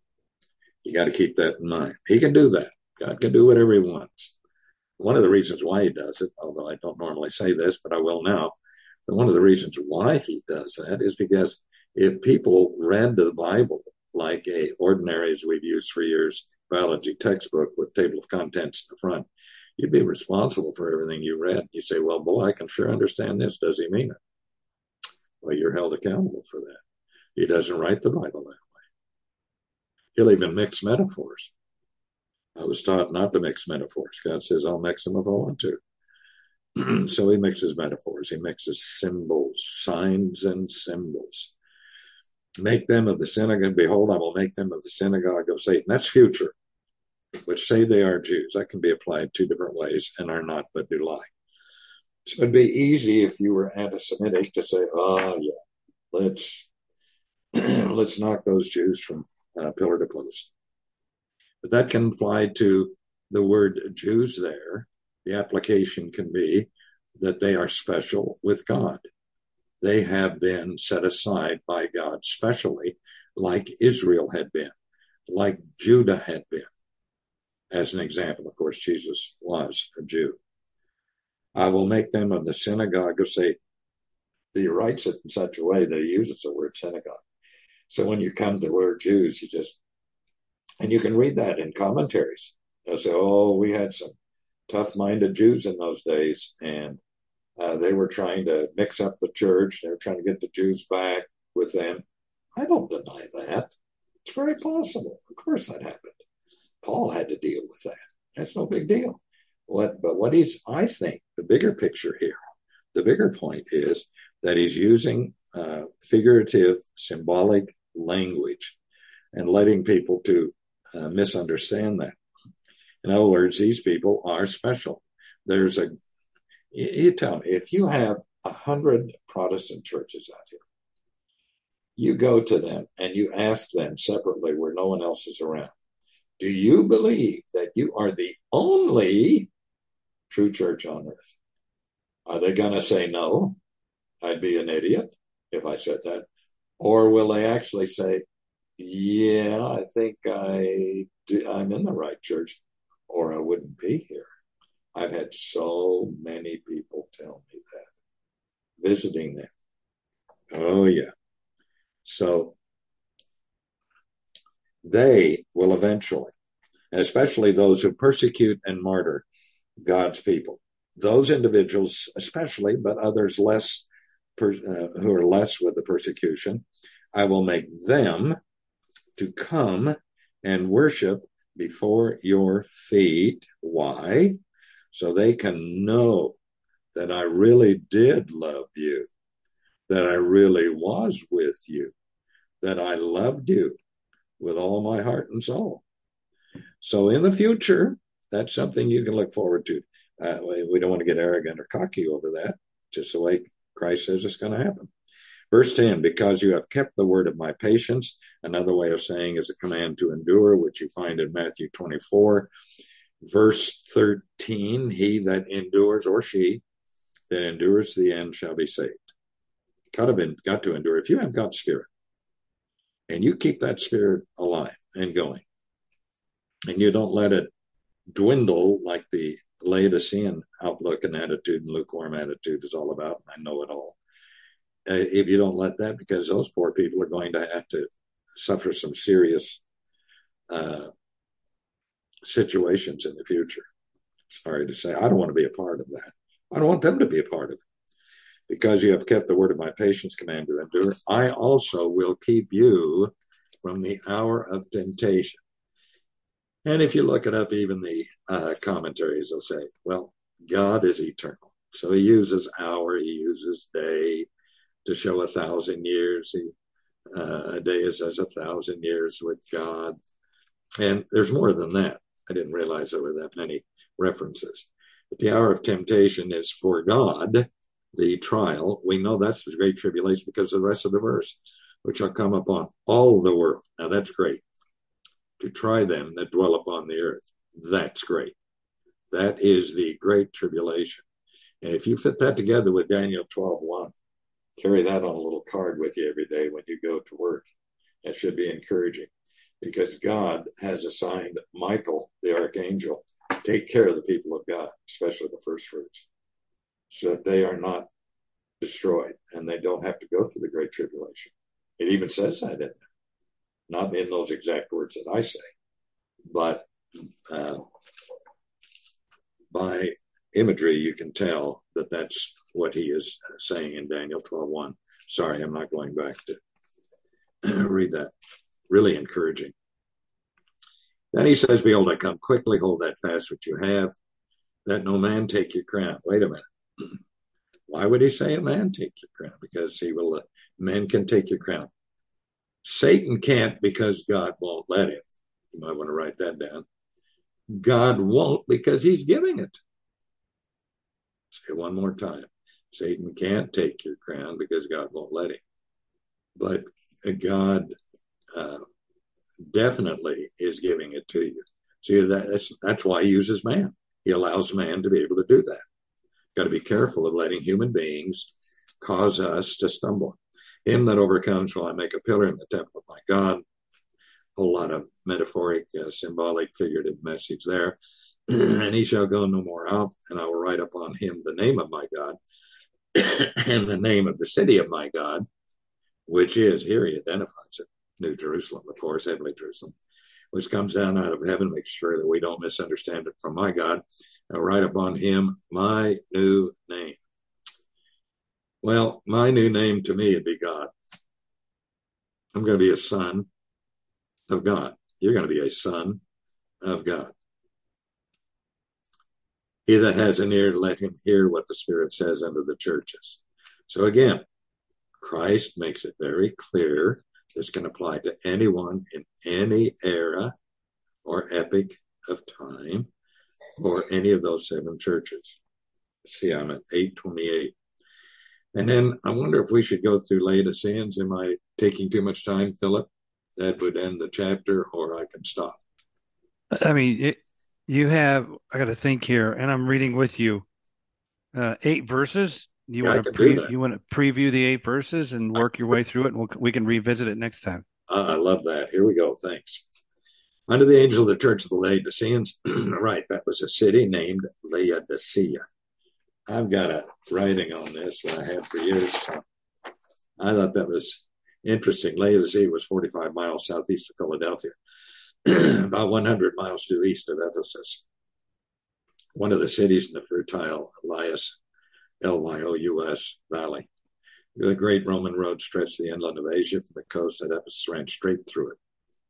Speaker 2: You got to keep that in mind. He can do that. God can do whatever he wants. One of the reasons why he does it, although I don't normally say this, but I will now, but one of the reasons why he does that is because if people read the Bible like a ordinary, as we've used for years, biology textbook with table of contents in the front, you'd be responsible for everything you read. You say, well, boy, I can sure understand this. Does he mean it? Well, you're held accountable for that. He doesn't write the Bible that way. He'll even mix metaphors. I was taught not to mix metaphors. God says, I'll mix them if I want to. So he mixes metaphors. He mixes symbols, signs and symbols. Make them of the synagogue. Behold, I will make them of the synagogue of Satan. That's future, which say they are Jews. That can be applied two different ways and are not, but do lie. So it'd be easy if you were anti-Semitic to say, oh, yeah, let's, let's knock those Jews from uh, pillar to post. But that can apply to the word Jews there. The application can be that they are special with God. They have been set aside by God specially, like Israel had been, like Judah had been. As an example, of course, Jesus was a Jew. I will make them of the synagogue of Satan. He writes it in such a way that he uses the word synagogue. So when you come to the word Jews, you just, and you can read that in commentaries. They'll say, oh, we had some tough-minded Jews in those days, and uh, they were trying to mix up the church. They were trying to get the Jews back with them. I don't deny that. It's very possible. Of course that happened. Paul had to deal with that. That's no big deal. What, but what he's, I think, the bigger picture here, the bigger point is that he's using uh, figurative, symbolic language and letting people to uh, misunderstand that. In other words, these people are special. There's a, you tell me, if you have a hundred Protestant churches out here, you go to them and you ask them separately where no one else is around, do you believe that you are the only true church on earth? Are they going to say no? I'd be an idiot if I said that. Or will they actually say, yeah, I think I do, I'm in the right church, or I wouldn't be here. I've had so many people tell me that, visiting them. Oh, yeah. So they will eventually, and especially those who persecute and martyr God's people, those individuals especially, but others less, per, uh, who are less with the persecution, I will make them to come and worship before your feet. Why? So they can know that I really did love you, that I really was with you, that I loved you with all my heart and soul. So in the future, that's something you can look forward to. Uh, we don't want to get arrogant or cocky over that, just the way Christ says it's going to happen. Verse ten, because you have kept the word of my patience. Another way of saying is a command to endure, which you find in Matthew twenty-four. Verse thirteen, he that endures, or she that endures to the end shall be saved. Got to, been, got to endure. If you have God's Spirit, and you keep that Spirit alive and going, and you don't let it dwindle like the Laodicean outlook and attitude and lukewarm attitude is all about, I know it all. Uh, if you don't let that, because those poor people are going to have to suffer some serious uh, situations in the future. Sorry to say, I don't want to be a part of that. I don't want them to be a part of it. Because you have kept the word of my patience, command to endure, I also will keep you from the hour of temptation. And if you look it up, even the uh, commentaries will say, well, God is eternal. So he uses hour, he uses day to show a thousand years. He, uh, a day is as a thousand years with God. And there's more than that. I didn't realize there were that many references. But the hour of temptation is for God, the trial. We know that's the great tribulation because of the rest of the verse, which shall come upon all the world. Now that's great. To try them that dwell upon the earth. That's great. That is the great tribulation. And if you fit that together with Daniel twelve one, carry that on a little card with you every day when you go to work. That should be encouraging because God has assigned Michael, the archangel, to take care of the people of God, especially the first fruits, so that they are not destroyed and they don't have to go through the great tribulation. It even says that in there. Not in those exact words that I say, but uh, by imagery, you can tell that that's what he is saying in Daniel twelve one. Sorry, I'm not going back to read that. Really encouraging. Then he says, behold, I come quickly, hold that fast which you have, that no man take your crown. Wait a minute. Why would he say a man take your crown? Because he will, uh, men can take your crown. Satan can't because God won't let him. You might want to write that down. God won't because he's giving it. Say it one more time. Satan can't take your crown because God won't let him. But God uh, definitely is giving it to you. See, that's, that's why he uses man. He allows man to be able to do that. Got to be careful of letting human beings cause us to stumble. Him that overcomes will I make a pillar in the temple of my God. A whole lot of metaphoric, uh, symbolic, figurative message there. And he shall go no more out, and I will write upon him the name of my God and the name of the city of my God, which is, here he identifies it, New Jerusalem, of course, heavenly Jerusalem, which comes down out of heaven. Make sure that we don't misunderstand it from my God. I'll write upon him my new name. Well, my new name to me would be God. I'm going to be a son of God. You're going to be a son of God. He that has an ear, let him hear what the Spirit says unto the churches. So again, Christ makes it very clear this can apply to anyone in any era or epoch of time or any of those seven churches. See, I'm at eight twenty-eight. And then I wonder if we should go through Laodiceans. Am I taking too much time, Philip? That would end the chapter, or I can stop.
Speaker 1: I mean, it, you have, I got to think here, and I'm reading with you, uh, eight verses. You
Speaker 2: Yeah,
Speaker 1: want
Speaker 2: I
Speaker 1: to
Speaker 2: can
Speaker 1: pre-
Speaker 2: do that.
Speaker 1: you want to preview the eight verses and work your way through it, and we'll, we can revisit it next time.
Speaker 2: Uh, I love that. Here we go. Thanks. Unto the angel of the church of the Laodiceans, right, that was a city named Laodicea. I've got a writing on this that I had for years. I thought that was interesting. Laodicea was forty-five miles southeast of Philadelphia, about one hundred miles due east of Ephesus. One of the cities in the fertile Elias, L Y O U S Valley. The great Roman road stretched the inland of Asia from the coast at Ephesus, ran straight through it.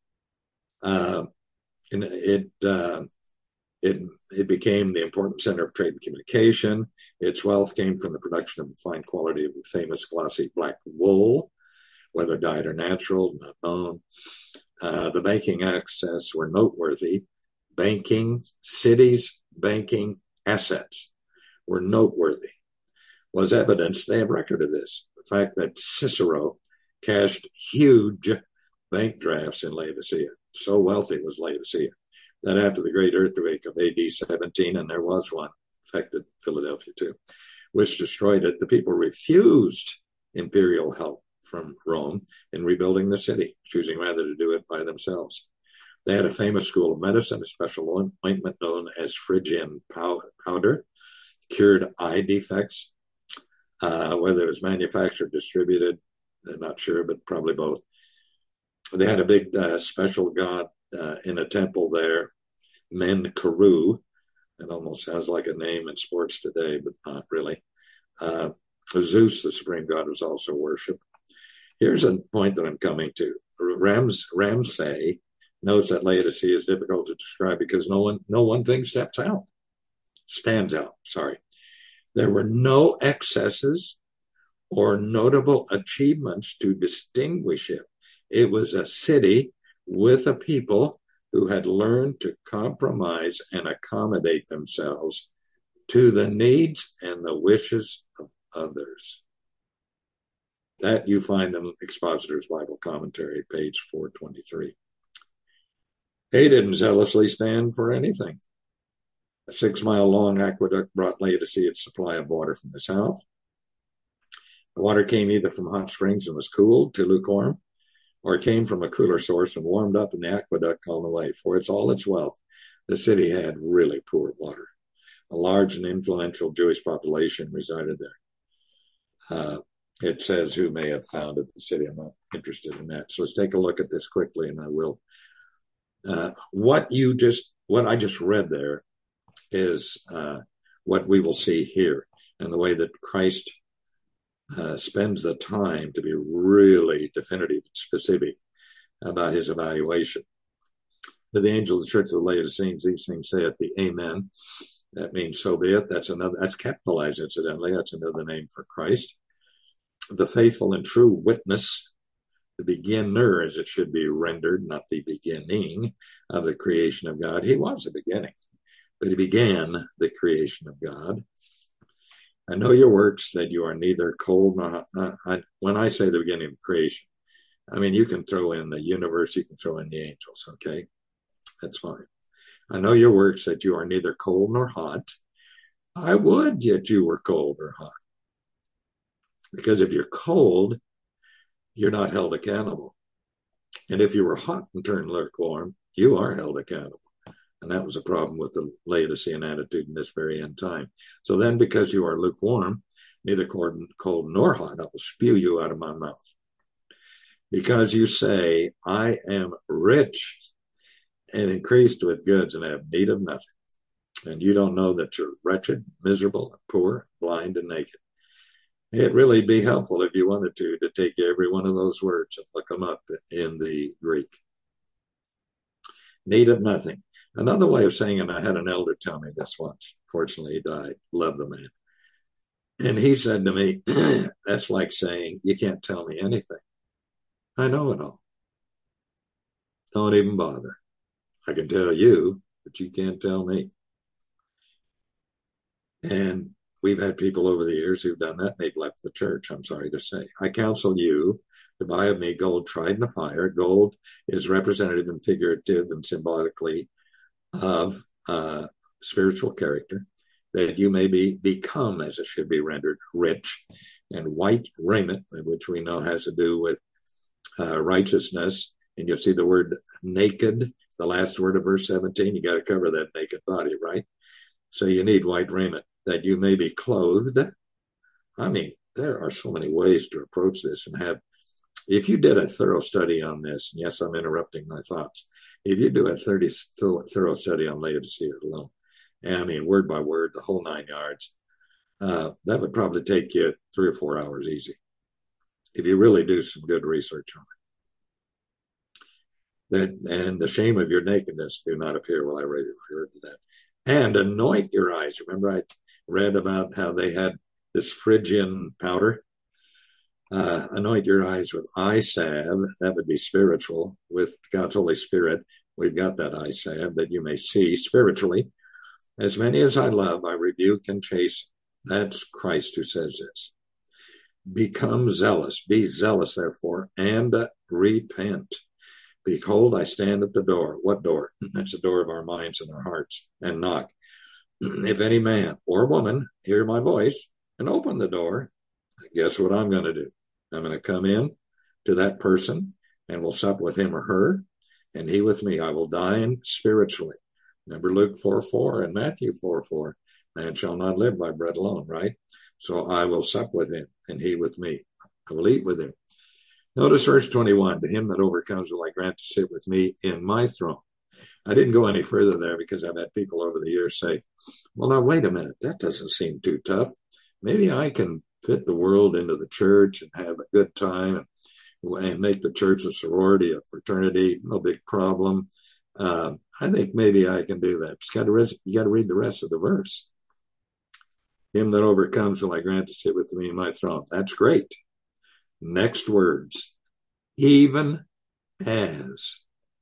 Speaker 2: Uh, and it, uh, it, it became the important center of trade and communication. Its wealth came from the production of a fine quality of famous glossy black wool, whether dyed or natural, not known. Uh, the banking access were noteworthy. Banking, cities, banking assets were noteworthy. Was evidence, they have record of this. The fact that Cicero cashed huge bank drafts in Laodicea. So wealthy was Laodicea that after the great earthquake of A D seventeen, and there was one, affected Philadelphia too, which destroyed it, the people refused imperial help from Rome in rebuilding the city, choosing rather to do it by themselves. They had a famous school of medicine, a special ointment known as Phrygian powder, cured eye defects. Uh, whether it was manufactured, distributed, I'm not sure, but probably both. They had a big uh, special god uh, in a temple there, Men-Karu. It almost sounds like a name in sports today, but not really. Uh, Zeus, the supreme god, was also worshipped. Here's a point that I'm coming to. Rams, Ramsay notes that Laodicea is difficult to describe because no one, no one thing steps out, stands out. Sorry. There were no excesses or notable achievements to distinguish it. It was a city with a people who had learned to compromise and accommodate themselves to the needs and the wishes of others. That you find in Expositor's Bible Commentary, page four twenty-three. He didn't zealously stand for anything. A six-mile-long aqueduct brought Laodicea its supply of water from the south. The water came either from hot springs and was cooled to lukewarm, or it came from a cooler source and warmed up in the aqueduct on the way. For it's all its wealth, the city had really poor water. A large and influential Jewish population resided there. Uh, it says who may have founded the city. I'm not interested in that. So let's take a look at this quickly, and I will. Uh, what you just, what I just read there is uh, what we will see here, and the way that Christ uh, spends the time to be really definitive and specific about his evaluation. To the angel of the church of the Laodiceans, these things saith the Amen. That means so be it. That's another, that's capitalized incidentally. That's another name for Christ. The faithful and true witness, the beginner, as it should be rendered, not the beginning of the creation of God. He was the beginning, but he began the creation of God. I know your works, that you are neither cold nor hot. I, when I say the beginning of creation, I mean, you can throw in the universe, you can throw in the angels, okay? That's fine. I know your works, that you are neither cold nor hot. I would yet you were cold or hot. Because if you're cold, you're not held accountable. And if you were hot and turned lukewarm, you are held accountable. And that was a problem with the Laodicean attitude in this very end time. So then, because you are lukewarm, neither cold nor hot, I will spew you out of my mouth. Because you say, I am rich and increased with goods and have need of nothing. And you don't know that you're wretched, miserable, poor, blind, and naked. It'd really be helpful if you wanted to, to take every one of those words and look them up in the Greek. Need of nothing. Another way of saying it, I had an elder tell me this once. Fortunately, he died. Love the man. And he said to me, that's like saying, you can't tell me anything. I know it all. Don't even bother. I can tell you, but you can't tell me. And we've had people over the years who've done that, and they've left the church, I'm sorry to say. I counsel you to buy of me gold tried in the fire. Gold is representative and figurative and symbolically of uh, spiritual character, that you may be become, as it should be rendered, rich, and white raiment, which we know has to do with uh, righteousness. And you'll see the word naked, the last word of verse seventeen. You got to cover that naked body, right? So you need white raiment, that you may be clothed. I mean, there are so many ways to approach this and have, if you did a thorough study on this, and yes, I'm interrupting my thoughts. If you do a thirty thorough study on Laodicea alone, and I mean, word by word, the whole nine yards, uh, that would probably take you three or four hours easy, if you really do some good research on it. That, and the shame of your nakedness do not appear. Well, I already referred to that. And anoint your eyes. Remember, I read about how they had this Phrygian powder. Uh, anoint your eyes with eye salve. That would be spiritual. With God's Holy Spirit, we've got that eye salve, that you may see spiritually. As many as I love, I rebuke and chasten. That's Christ who says this. Become zealous. Be zealous, therefore, and uh, repent. Behold, I stand at the door. What door? That's the door of our minds and our hearts, and knock. If any man or woman hear my voice and open the door, guess what I'm going to do? I'm going to come in to that person and will sup with him or her, and he with me. I will dine spiritually. Remember Luke four four and Matthew four four. Man shall not live by bread alone, right? So I will sup with him, and he with me. I will eat with him. Notice verse twenty-one. To him that overcomes will I grant to sit with me in my throne. I didn't go any further there because I've had people over the years say, well, now, wait a minute. That doesn't seem too tough. Maybe I can fit the world into the church and have a good time and and make the church a sorority, a fraternity, no big problem. Uh, I think maybe I can do that. Got to you got to read the rest of the verse. Him that overcomes will I grant to sit with me in my throne. That's great. Next words. Even as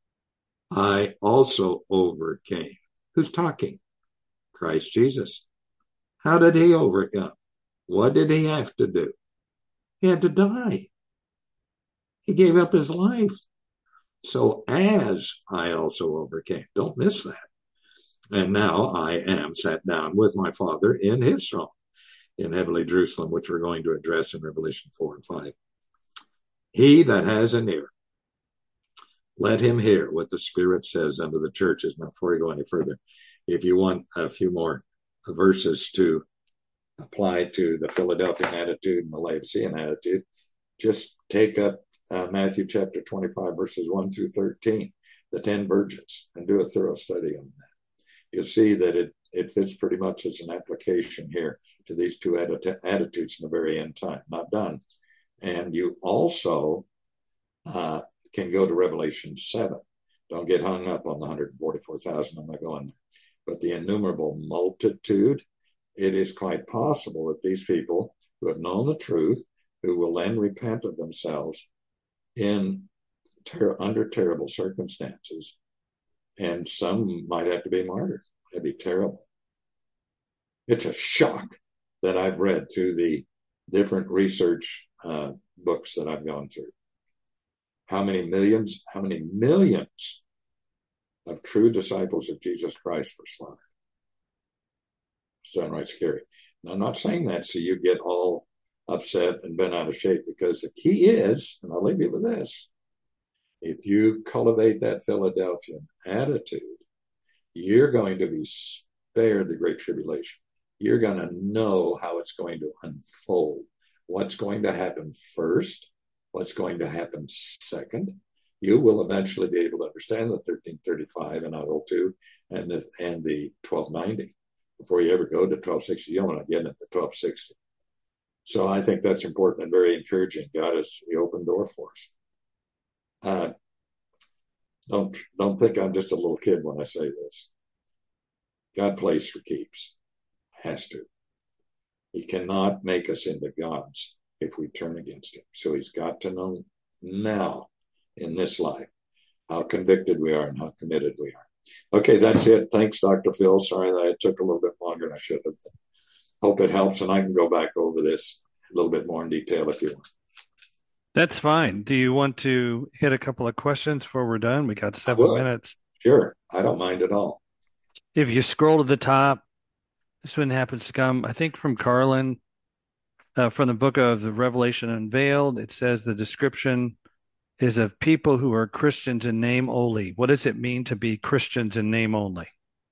Speaker 2: I also overcame. Who's talking? Christ Jesus. How did he overcome? What did he have to do? He had to die. He gave up his life. So as I also overcame, don't miss that. And now I am sat down with my Father in his throne in heavenly Jerusalem, which we're going to address in Revelation four and five. He that has an ear, let him hear what the Spirit says unto the churches. Now, before we go any further, if you want a few more verses to apply to the Philadelphian attitude and the Laodicean attitude, just take up uh, Matthew chapter twenty-five, verses one through thirteen, the ten virgins, and do a thorough study on that. You'll see that it, it fits pretty much as an application here to these two atti- attitudes in the very end time. Not done. And you also uh, can go to Revelation seven. Don't get hung up on the one hundred forty-four thousand. I'm not going there. But the innumerable multitude, it is quite possible that these people who have known the truth, who will then repent of themselves in ter- under terrible circumstances, and some might have to be martyred. That'd be terrible. It's a shock that I've read through the different research uh, books that I've gone through. How many millions, how many millions of true disciples of Jesus Christ were slaughtered? It's downright scary. And I'm not saying that so you get all upset and bent out of shape, because the key is, and I'll leave you with this, if you cultivate that Philadelphian attitude, you're going to be spared the great tribulation. You're going to know how it's going to unfold, what's going to happen first, what's going to happen second. You will eventually be able to understand the thirteen thirty-five and Article two and the, and the twelve ninety before you ever go to twelve sixty. You don't want to get into twelve sixty. So I think that's important and very encouraging. God has the open door for us. Uh, don't don't think I'm just a little kid when I say this. God plays for keeps. Has to. He cannot make us into gods if we turn against him. So he's got to know now in this life how convicted we are and how committed we are. Okay, that's it. Thanks, Doctor Phil. Sorry that it took a little bit longer than I should have. Hope it helps, and I can go back over this a little bit more in detail if you want.
Speaker 1: That's fine. Do you want to hit a couple of questions before we're done? We got seven minutes.
Speaker 2: Sure. I don't mind at all.
Speaker 1: If you scroll to the top, this one happens to come, I think, from Carlin, uh, from the book of the Revelation Unveiled. It says the description is of people who are Christians in name only. What does it mean to be Christians in name only?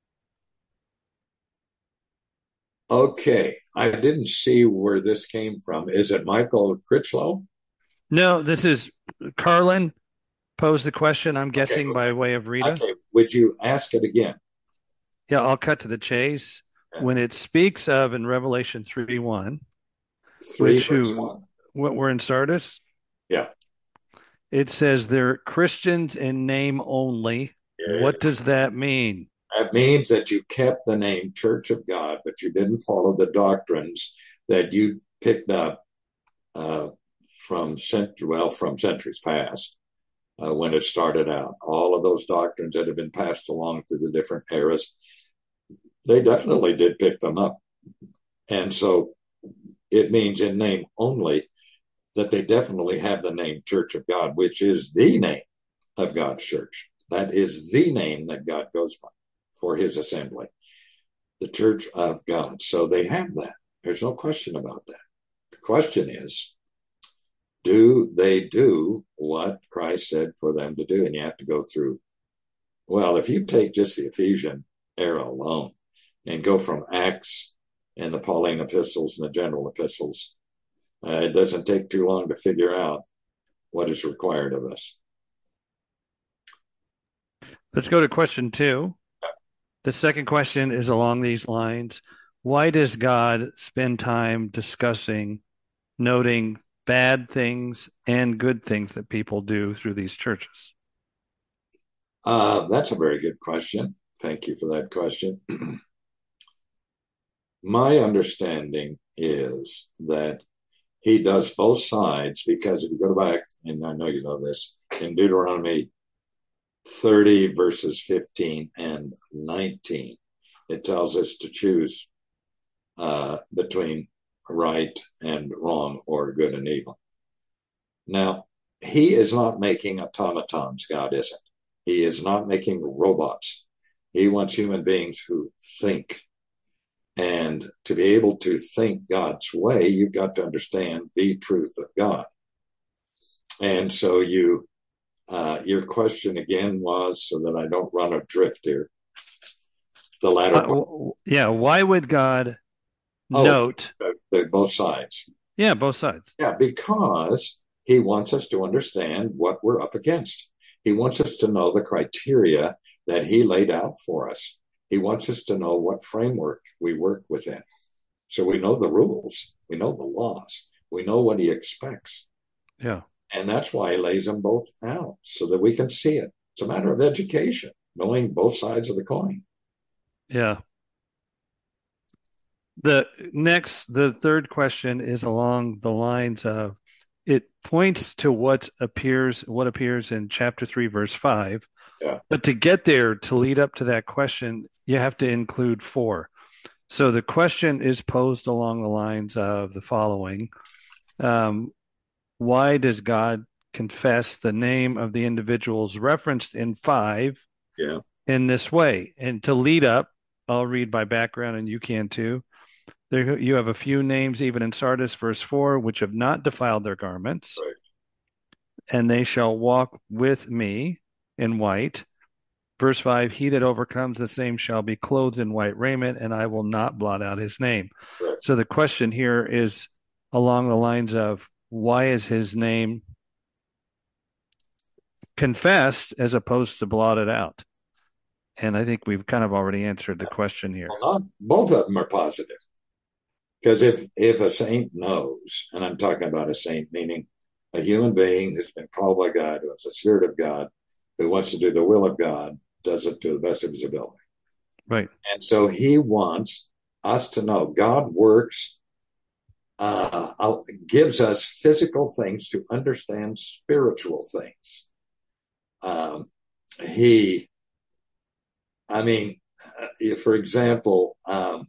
Speaker 2: Okay. I didn't see where this came from. Is it Michael Critchlow?
Speaker 1: No, this is Carlin posed the question, I'm guessing, okay, by way of Rita.
Speaker 2: Okay. Would you ask it again?
Speaker 1: Yeah, I'll cut to the chase. Okay. When it speaks of in Revelation three one,
Speaker 2: three verse one.
Speaker 1: What we're in Sardis?
Speaker 2: Yeah.
Speaker 1: It says they're Christians in name only. Yeah. What does that mean?
Speaker 2: That means that you kept the name Church of God, but you didn't follow the doctrines that you picked up uh, from cent- well from centuries past uh, when it started out. All of those doctrines that have been passed along through the different eras, they definitely did pick them up. And so it means in name only that they definitely have the name Church of God, which is the name of God's church. That is the name that God goes by for his assembly, the Church of God. So they have that. There's no question about that. The question is, do they do what Christ said for them to do? And you have to go through. Well, if you take just the Ephesian era alone and go from Acts and the Pauline epistles and the general epistles, uh, it doesn't take too long to figure out what is required of us.
Speaker 1: Let's go to question two. The second question is along these lines. Why does God spend time discussing, noting bad things and good things that people do through these churches?
Speaker 2: Uh, that's a very good question. Thank you for that question. My understanding is that he does both sides, because if you go back, and I know you know this, in Deuteronomy thirty, verses fifteen and nineteen, it tells us to choose uh, between right and wrong, or good and evil. Now, he is not making automatons, God isn't. He is not making robots. He wants human beings who think. And to be able to think God's way, you've got to understand the truth of God. And so you, uh, your question again was, so that I don't run adrift here, the latter
Speaker 1: Uh,
Speaker 2: part.
Speaker 1: yeah, why would God
Speaker 2: Oh,
Speaker 1: note?
Speaker 2: the, the, both sides.
Speaker 1: Yeah, both sides.
Speaker 2: Yeah, because he wants us to understand what we're up against. He wants us to know the criteria that he laid out for us. He wants us to know what framework we work within. So we know the rules, we know the laws, we know what he expects.
Speaker 1: Yeah.
Speaker 2: And that's why he lays them both out, so that we can see it. It's a matter of education, knowing both sides of the coin.
Speaker 1: Yeah. The next, the third question is along the lines of, it points to what appears, what appears in chapter three, verse five.
Speaker 2: Yeah.
Speaker 1: But to get there, to lead up to that question, you have to include four. So the question is posed along the lines of the following. Um, why does God confess the name of the individuals referenced in five
Speaker 2: Yeah.
Speaker 1: in this way? And to lead up, I'll read by background, and you can too. There, you have a few names, even in Sardis, verse four, which have not defiled their garments,
Speaker 2: Right.
Speaker 1: and they shall walk with me in white. Verse five, he that overcomes, the same shall be clothed in white raiment, and I will not blot out his name.
Speaker 2: Right.
Speaker 1: So the question here is along the lines of, why is his name confessed as opposed to blotted out? And I think we've kind of already answered the question here.
Speaker 2: Well, not both of them are positive. Because if, if a saint knows, and I'm talking about a saint, meaning a human being who's been called by God, who has the Spirit of God, who wants to do the will of God, does it to the best of his ability.
Speaker 1: Right.
Speaker 2: And so he wants us to know God works, uh, gives us physical things to understand spiritual things. Um, he, I mean, for example, um,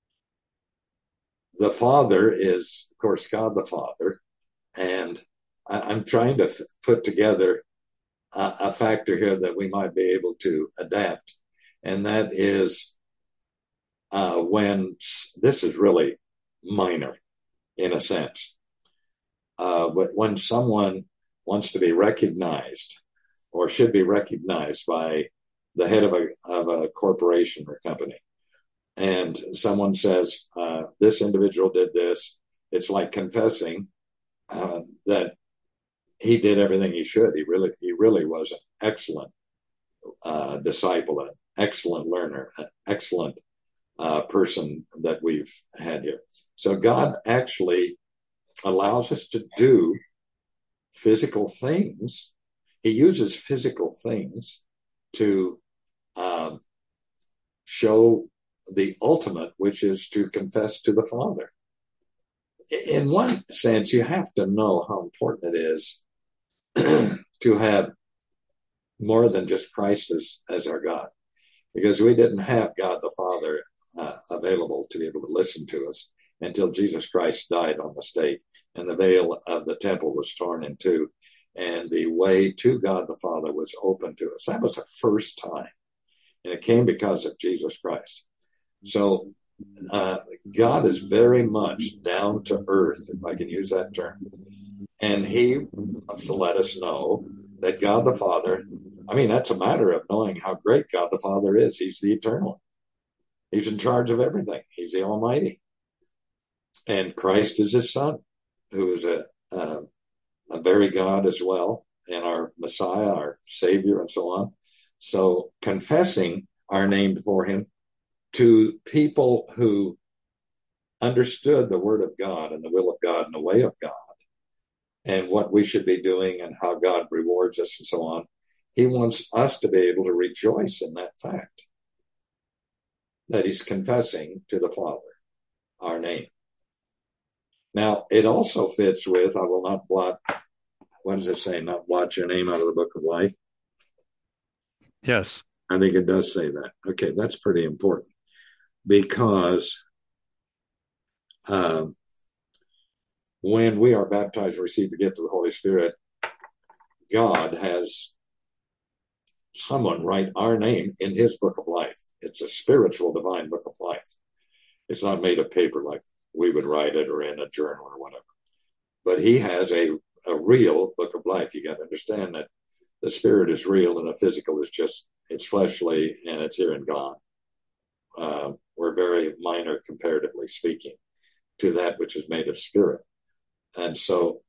Speaker 2: the Father is, of course, God the Father. And I, I'm trying to f- put together a, a factor here that we might be able to adapt. And that is uh, when this is really minor in a sense. Uh, but when someone wants to be recognized or should be recognized by the head of a, of a corporation or company, and someone says, uh, this individual did this, it's like confessing uh, that he did everything he should. He really, he really was an excellent uh, disciple, an excellent learner, an excellent uh, person that we've had here. So God actually allows us to do physical things. He uses physical things to um, show the ultimate, which is to confess to the Father. In one sense, you have to know how important it is to have more than just Christ as, as our God, because we didn't have God the Father uh, available to be able to listen to us until Jesus Christ died on the stake and the veil of the temple was torn in two and the way to God the Father was open to us. That was the first time, and it came because of Jesus Christ. So uh, God is very much down to earth, if I can use that term. And he wants to let us know that God the Father, I mean, that's a matter of knowing how great God the Father is. He's the eternal. He's in charge of everything. He's the Almighty. And Christ is his Son, who is a, uh, a very God as well, and our Messiah, our Savior, and so on. So confessing our name before him to people who understood the Word of God and the will of God and the way of God and what we should be doing and how God rewards us and so on. He wants us to be able to rejoice in that fact, that he's confessing to the Father our name. Now, it also fits with, I will not blot, what does it say, not blot your name out of the book of life?
Speaker 1: Yes.
Speaker 2: I think it does say that. Okay, that's pretty important because um, when we are baptized and receive the gift of the Holy Spirit, God has someone write our name in his book of life. It's a spiritual, divine book of life. It's not made of paper like we would write it or in a journal or whatever. But he has a, a real book of life. You got to understand that the spirit is real and the physical is just, it's fleshly and it's here in God. Uh, we're very minor, comparatively speaking, to that which is made of spirit. And so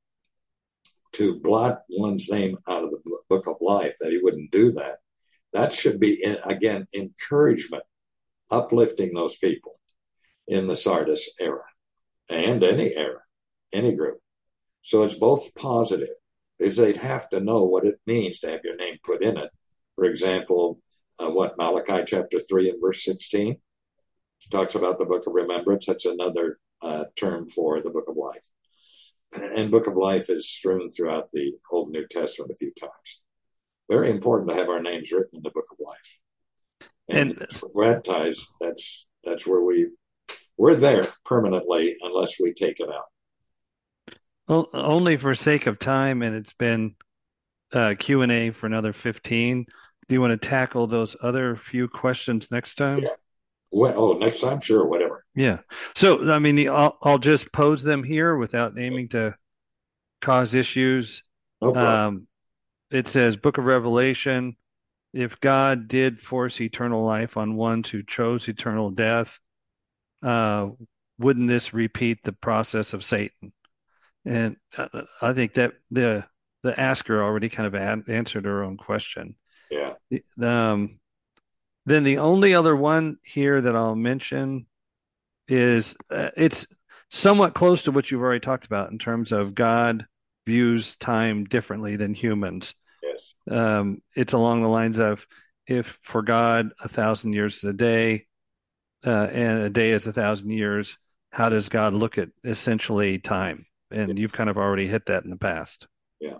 Speaker 2: to blot one's name out of the book of life, that he wouldn't do that, that should be, again, encouragement, uplifting those people in the Sardis era and any era, any group. So it's both positive, because they'd have to know what it means to have your name put in it. For example, uh, what, Malachi chapter three and verse sixteen? It talks about the book of remembrance. That's another uh, term for the book of life. And book of life is strewn throughout the Old and New Testament a few times. Very important to have our names written in the book of life. And, and baptized, that's that's where we we're there permanently unless we take it out.
Speaker 1: Well, only for sake of time, and it's been uh, Q and A for another fifteen. Do you want to tackle those other few questions next time?
Speaker 2: Yeah. Well, oh, next time, sure, whatever.
Speaker 1: Yeah. So, I mean, the, I'll, I'll just pose them here without aiming to cause issues.
Speaker 2: No problem.
Speaker 1: Um, it says, Book of Revelation, if God did force eternal life on ones who chose eternal death, uh, wouldn't this repeat the process of Satan? And uh, I think that the the asker already kind of ad- answered her own question.
Speaker 2: Yeah.
Speaker 1: Um, then the only other one here that I'll mention is uh, it's somewhat close to what you've already talked about in terms of God views time differently than humans.
Speaker 2: Yes.
Speaker 1: Um, it's along the lines of, if for God a thousand years is a day, uh, and a day is a thousand years, how does God look at essentially time? And
Speaker 2: Yeah.
Speaker 1: you've kind of already hit that in the past.
Speaker 2: Yeah.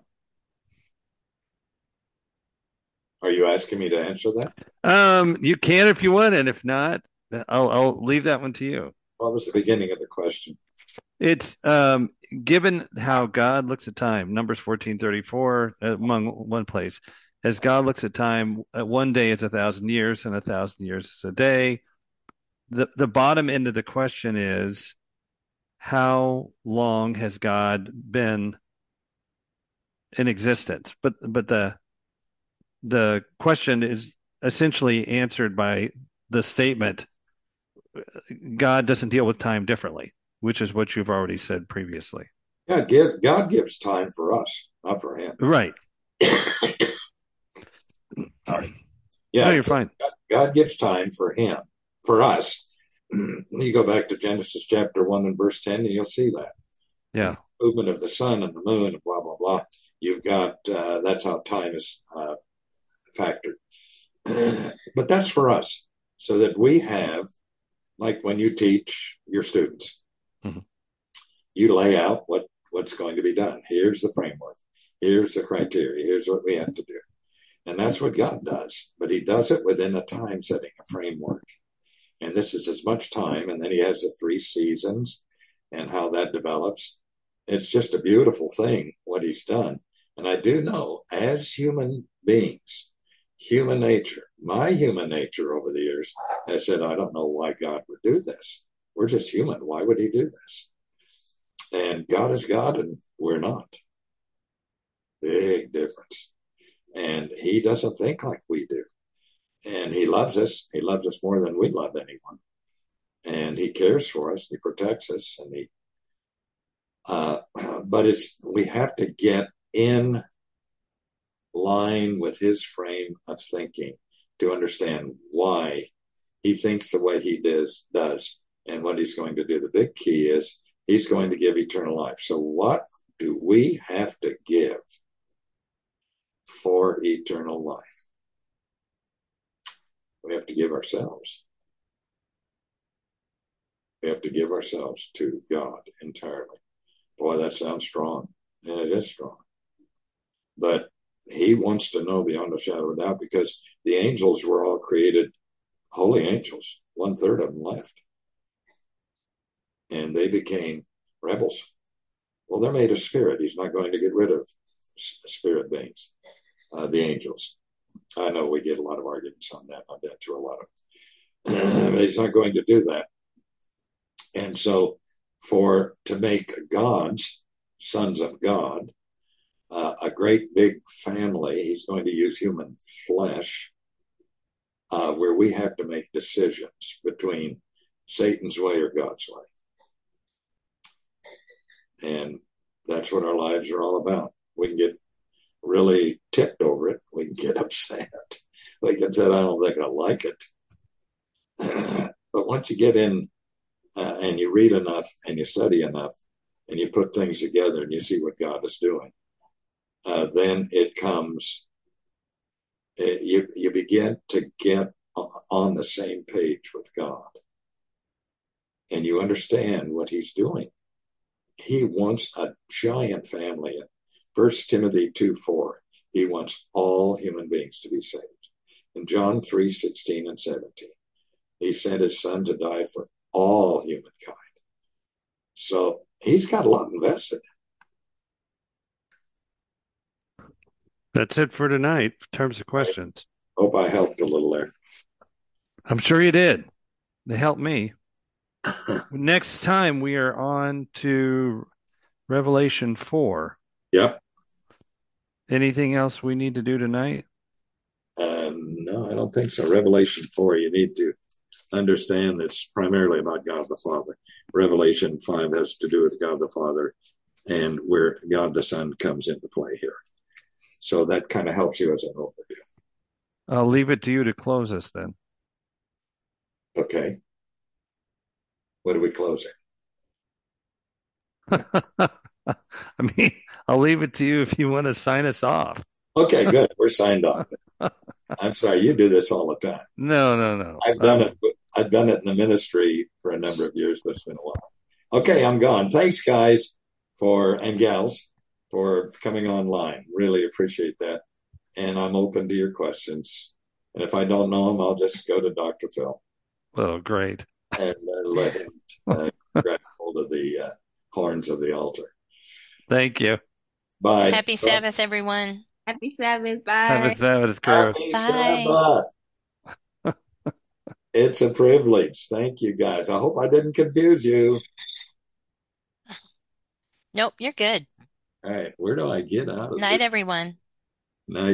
Speaker 2: Are you asking me to answer that?
Speaker 1: Um, you can if you want, and if not, I'll I'll leave that one to you.
Speaker 2: What was the beginning of the question?
Speaker 1: It's um, given how God looks at time, Numbers fourteen thirty-four, among one place, as God looks at time, one day is a thousand years, and a thousand years is a day. The the bottom end of the question is, how long has God been in existence? But but the the question is essentially answered by the statement, God doesn't deal with time differently, which is what you've already said previously.
Speaker 2: Yeah, give, God gives time for us, not for him.
Speaker 1: Right.
Speaker 2: Sorry. Yeah,
Speaker 1: no, you're fine.
Speaker 2: God, God gives time for him, for us. You go back to Genesis chapter one and verse ten, and you'll see that.
Speaker 1: Yeah.
Speaker 2: The movement of the sun and the moon and blah, blah, blah. You've got, uh, that's how time is uh, factored. But that's for us, so that we have, like when you teach your students, mm-hmm. you lay out what, what's going to be done. Here's the framework. Here's the criteria. Here's what we have to do. And that's what God does. But he does it within a time setting, a framework. And this is as much time. And then he has the three seasons and how that develops. It's just a beautiful thing, what he's done. And I do know, as human beings, human nature, my human nature over the years has said, I don't know why God would do this. We're just human. Why would he do this? And God is God and we're not. Big difference. And he doesn't think like we do. And he loves us. He loves us more than we love anyone. And he cares for us. He protects us. And he, uh, but it's, we have to get in line with his frame of thinking to understand why he thinks the way he does, does and what he's going to do. The big key is he's going to give eternal life. So what do we have to give for eternal life? We have to give ourselves. We have to give ourselves to God entirely. Boy, that sounds strong, and it is strong. But he wants to know beyond a shadow of a doubt, because the angels were all created holy angels. One third of them left. And they became rebels. Well, they're made of spirit. He's not going to get rid of spirit beings, uh, the angels. I know we get a lot of arguments on that. I've been through a lot of but he's not going to do that. And so for to make gods, sons of God, uh, a great big family, he's going to use human flesh, uh, where we have to make decisions between Satan's way or God's way. And that's what our lives are all about. We can get really ticked over it. We can get upset. We can say, I don't think I like it. But once you get in uh, and you read enough and you study enough and you put things together and you see what God is doing, uh, then it comes, it, you, you begin to get on the same page with God. And you understand what he's doing. He wants a giant family. First Timothy two four, he wants all human beings to be saved. In John three sixteen and seventeen, he sent his son to die for all humankind. So he's got a lot invested.
Speaker 1: That's it for tonight in terms of questions.
Speaker 2: I hope I helped a little there.
Speaker 1: I'm sure you did. They helped me. Next time we are on to Revelation four.
Speaker 2: Yep.
Speaker 1: Anything else we need to do tonight?
Speaker 2: Um, no, I don't think so. Revelation four, you need to understand that's primarily about God the Father. Revelation five has to do with God the Father and where God the Son comes into play here. So that kind of helps you as an overview.
Speaker 1: I'll leave it to you to close us then.
Speaker 2: Okay. What are we closing?
Speaker 1: I mean, I'll leave it to you if you want to sign us off.
Speaker 2: Okay, good. We're signed off. I'm sorry, you do this all the time.
Speaker 1: No, no, no.
Speaker 2: I've done
Speaker 1: Um,
Speaker 2: it. I've done it in the ministry for a number of years, but it's been a while. Okay, I'm gone. Thanks, guys, for and gals for coming online. Really appreciate that. And I'm open to your questions. And if I don't know them, I'll just go to Doctor Phil.
Speaker 1: Oh, great.
Speaker 2: And uh, let him uh, grab hold of the uh, horns of the altar.
Speaker 1: Thank you.
Speaker 2: Bye.
Speaker 4: Happy Sabbath, everyone.
Speaker 5: Happy Sabbath. Bye.
Speaker 1: Have a Sabbath, girl.
Speaker 2: Happy
Speaker 4: Bye.
Speaker 2: Sabbath. It's a privilege. Thank you, guys. I hope I didn't confuse you.
Speaker 4: Nope, you're good.
Speaker 2: All right. Where do I get out of
Speaker 4: Night,
Speaker 2: this?
Speaker 4: everyone.
Speaker 2: Night.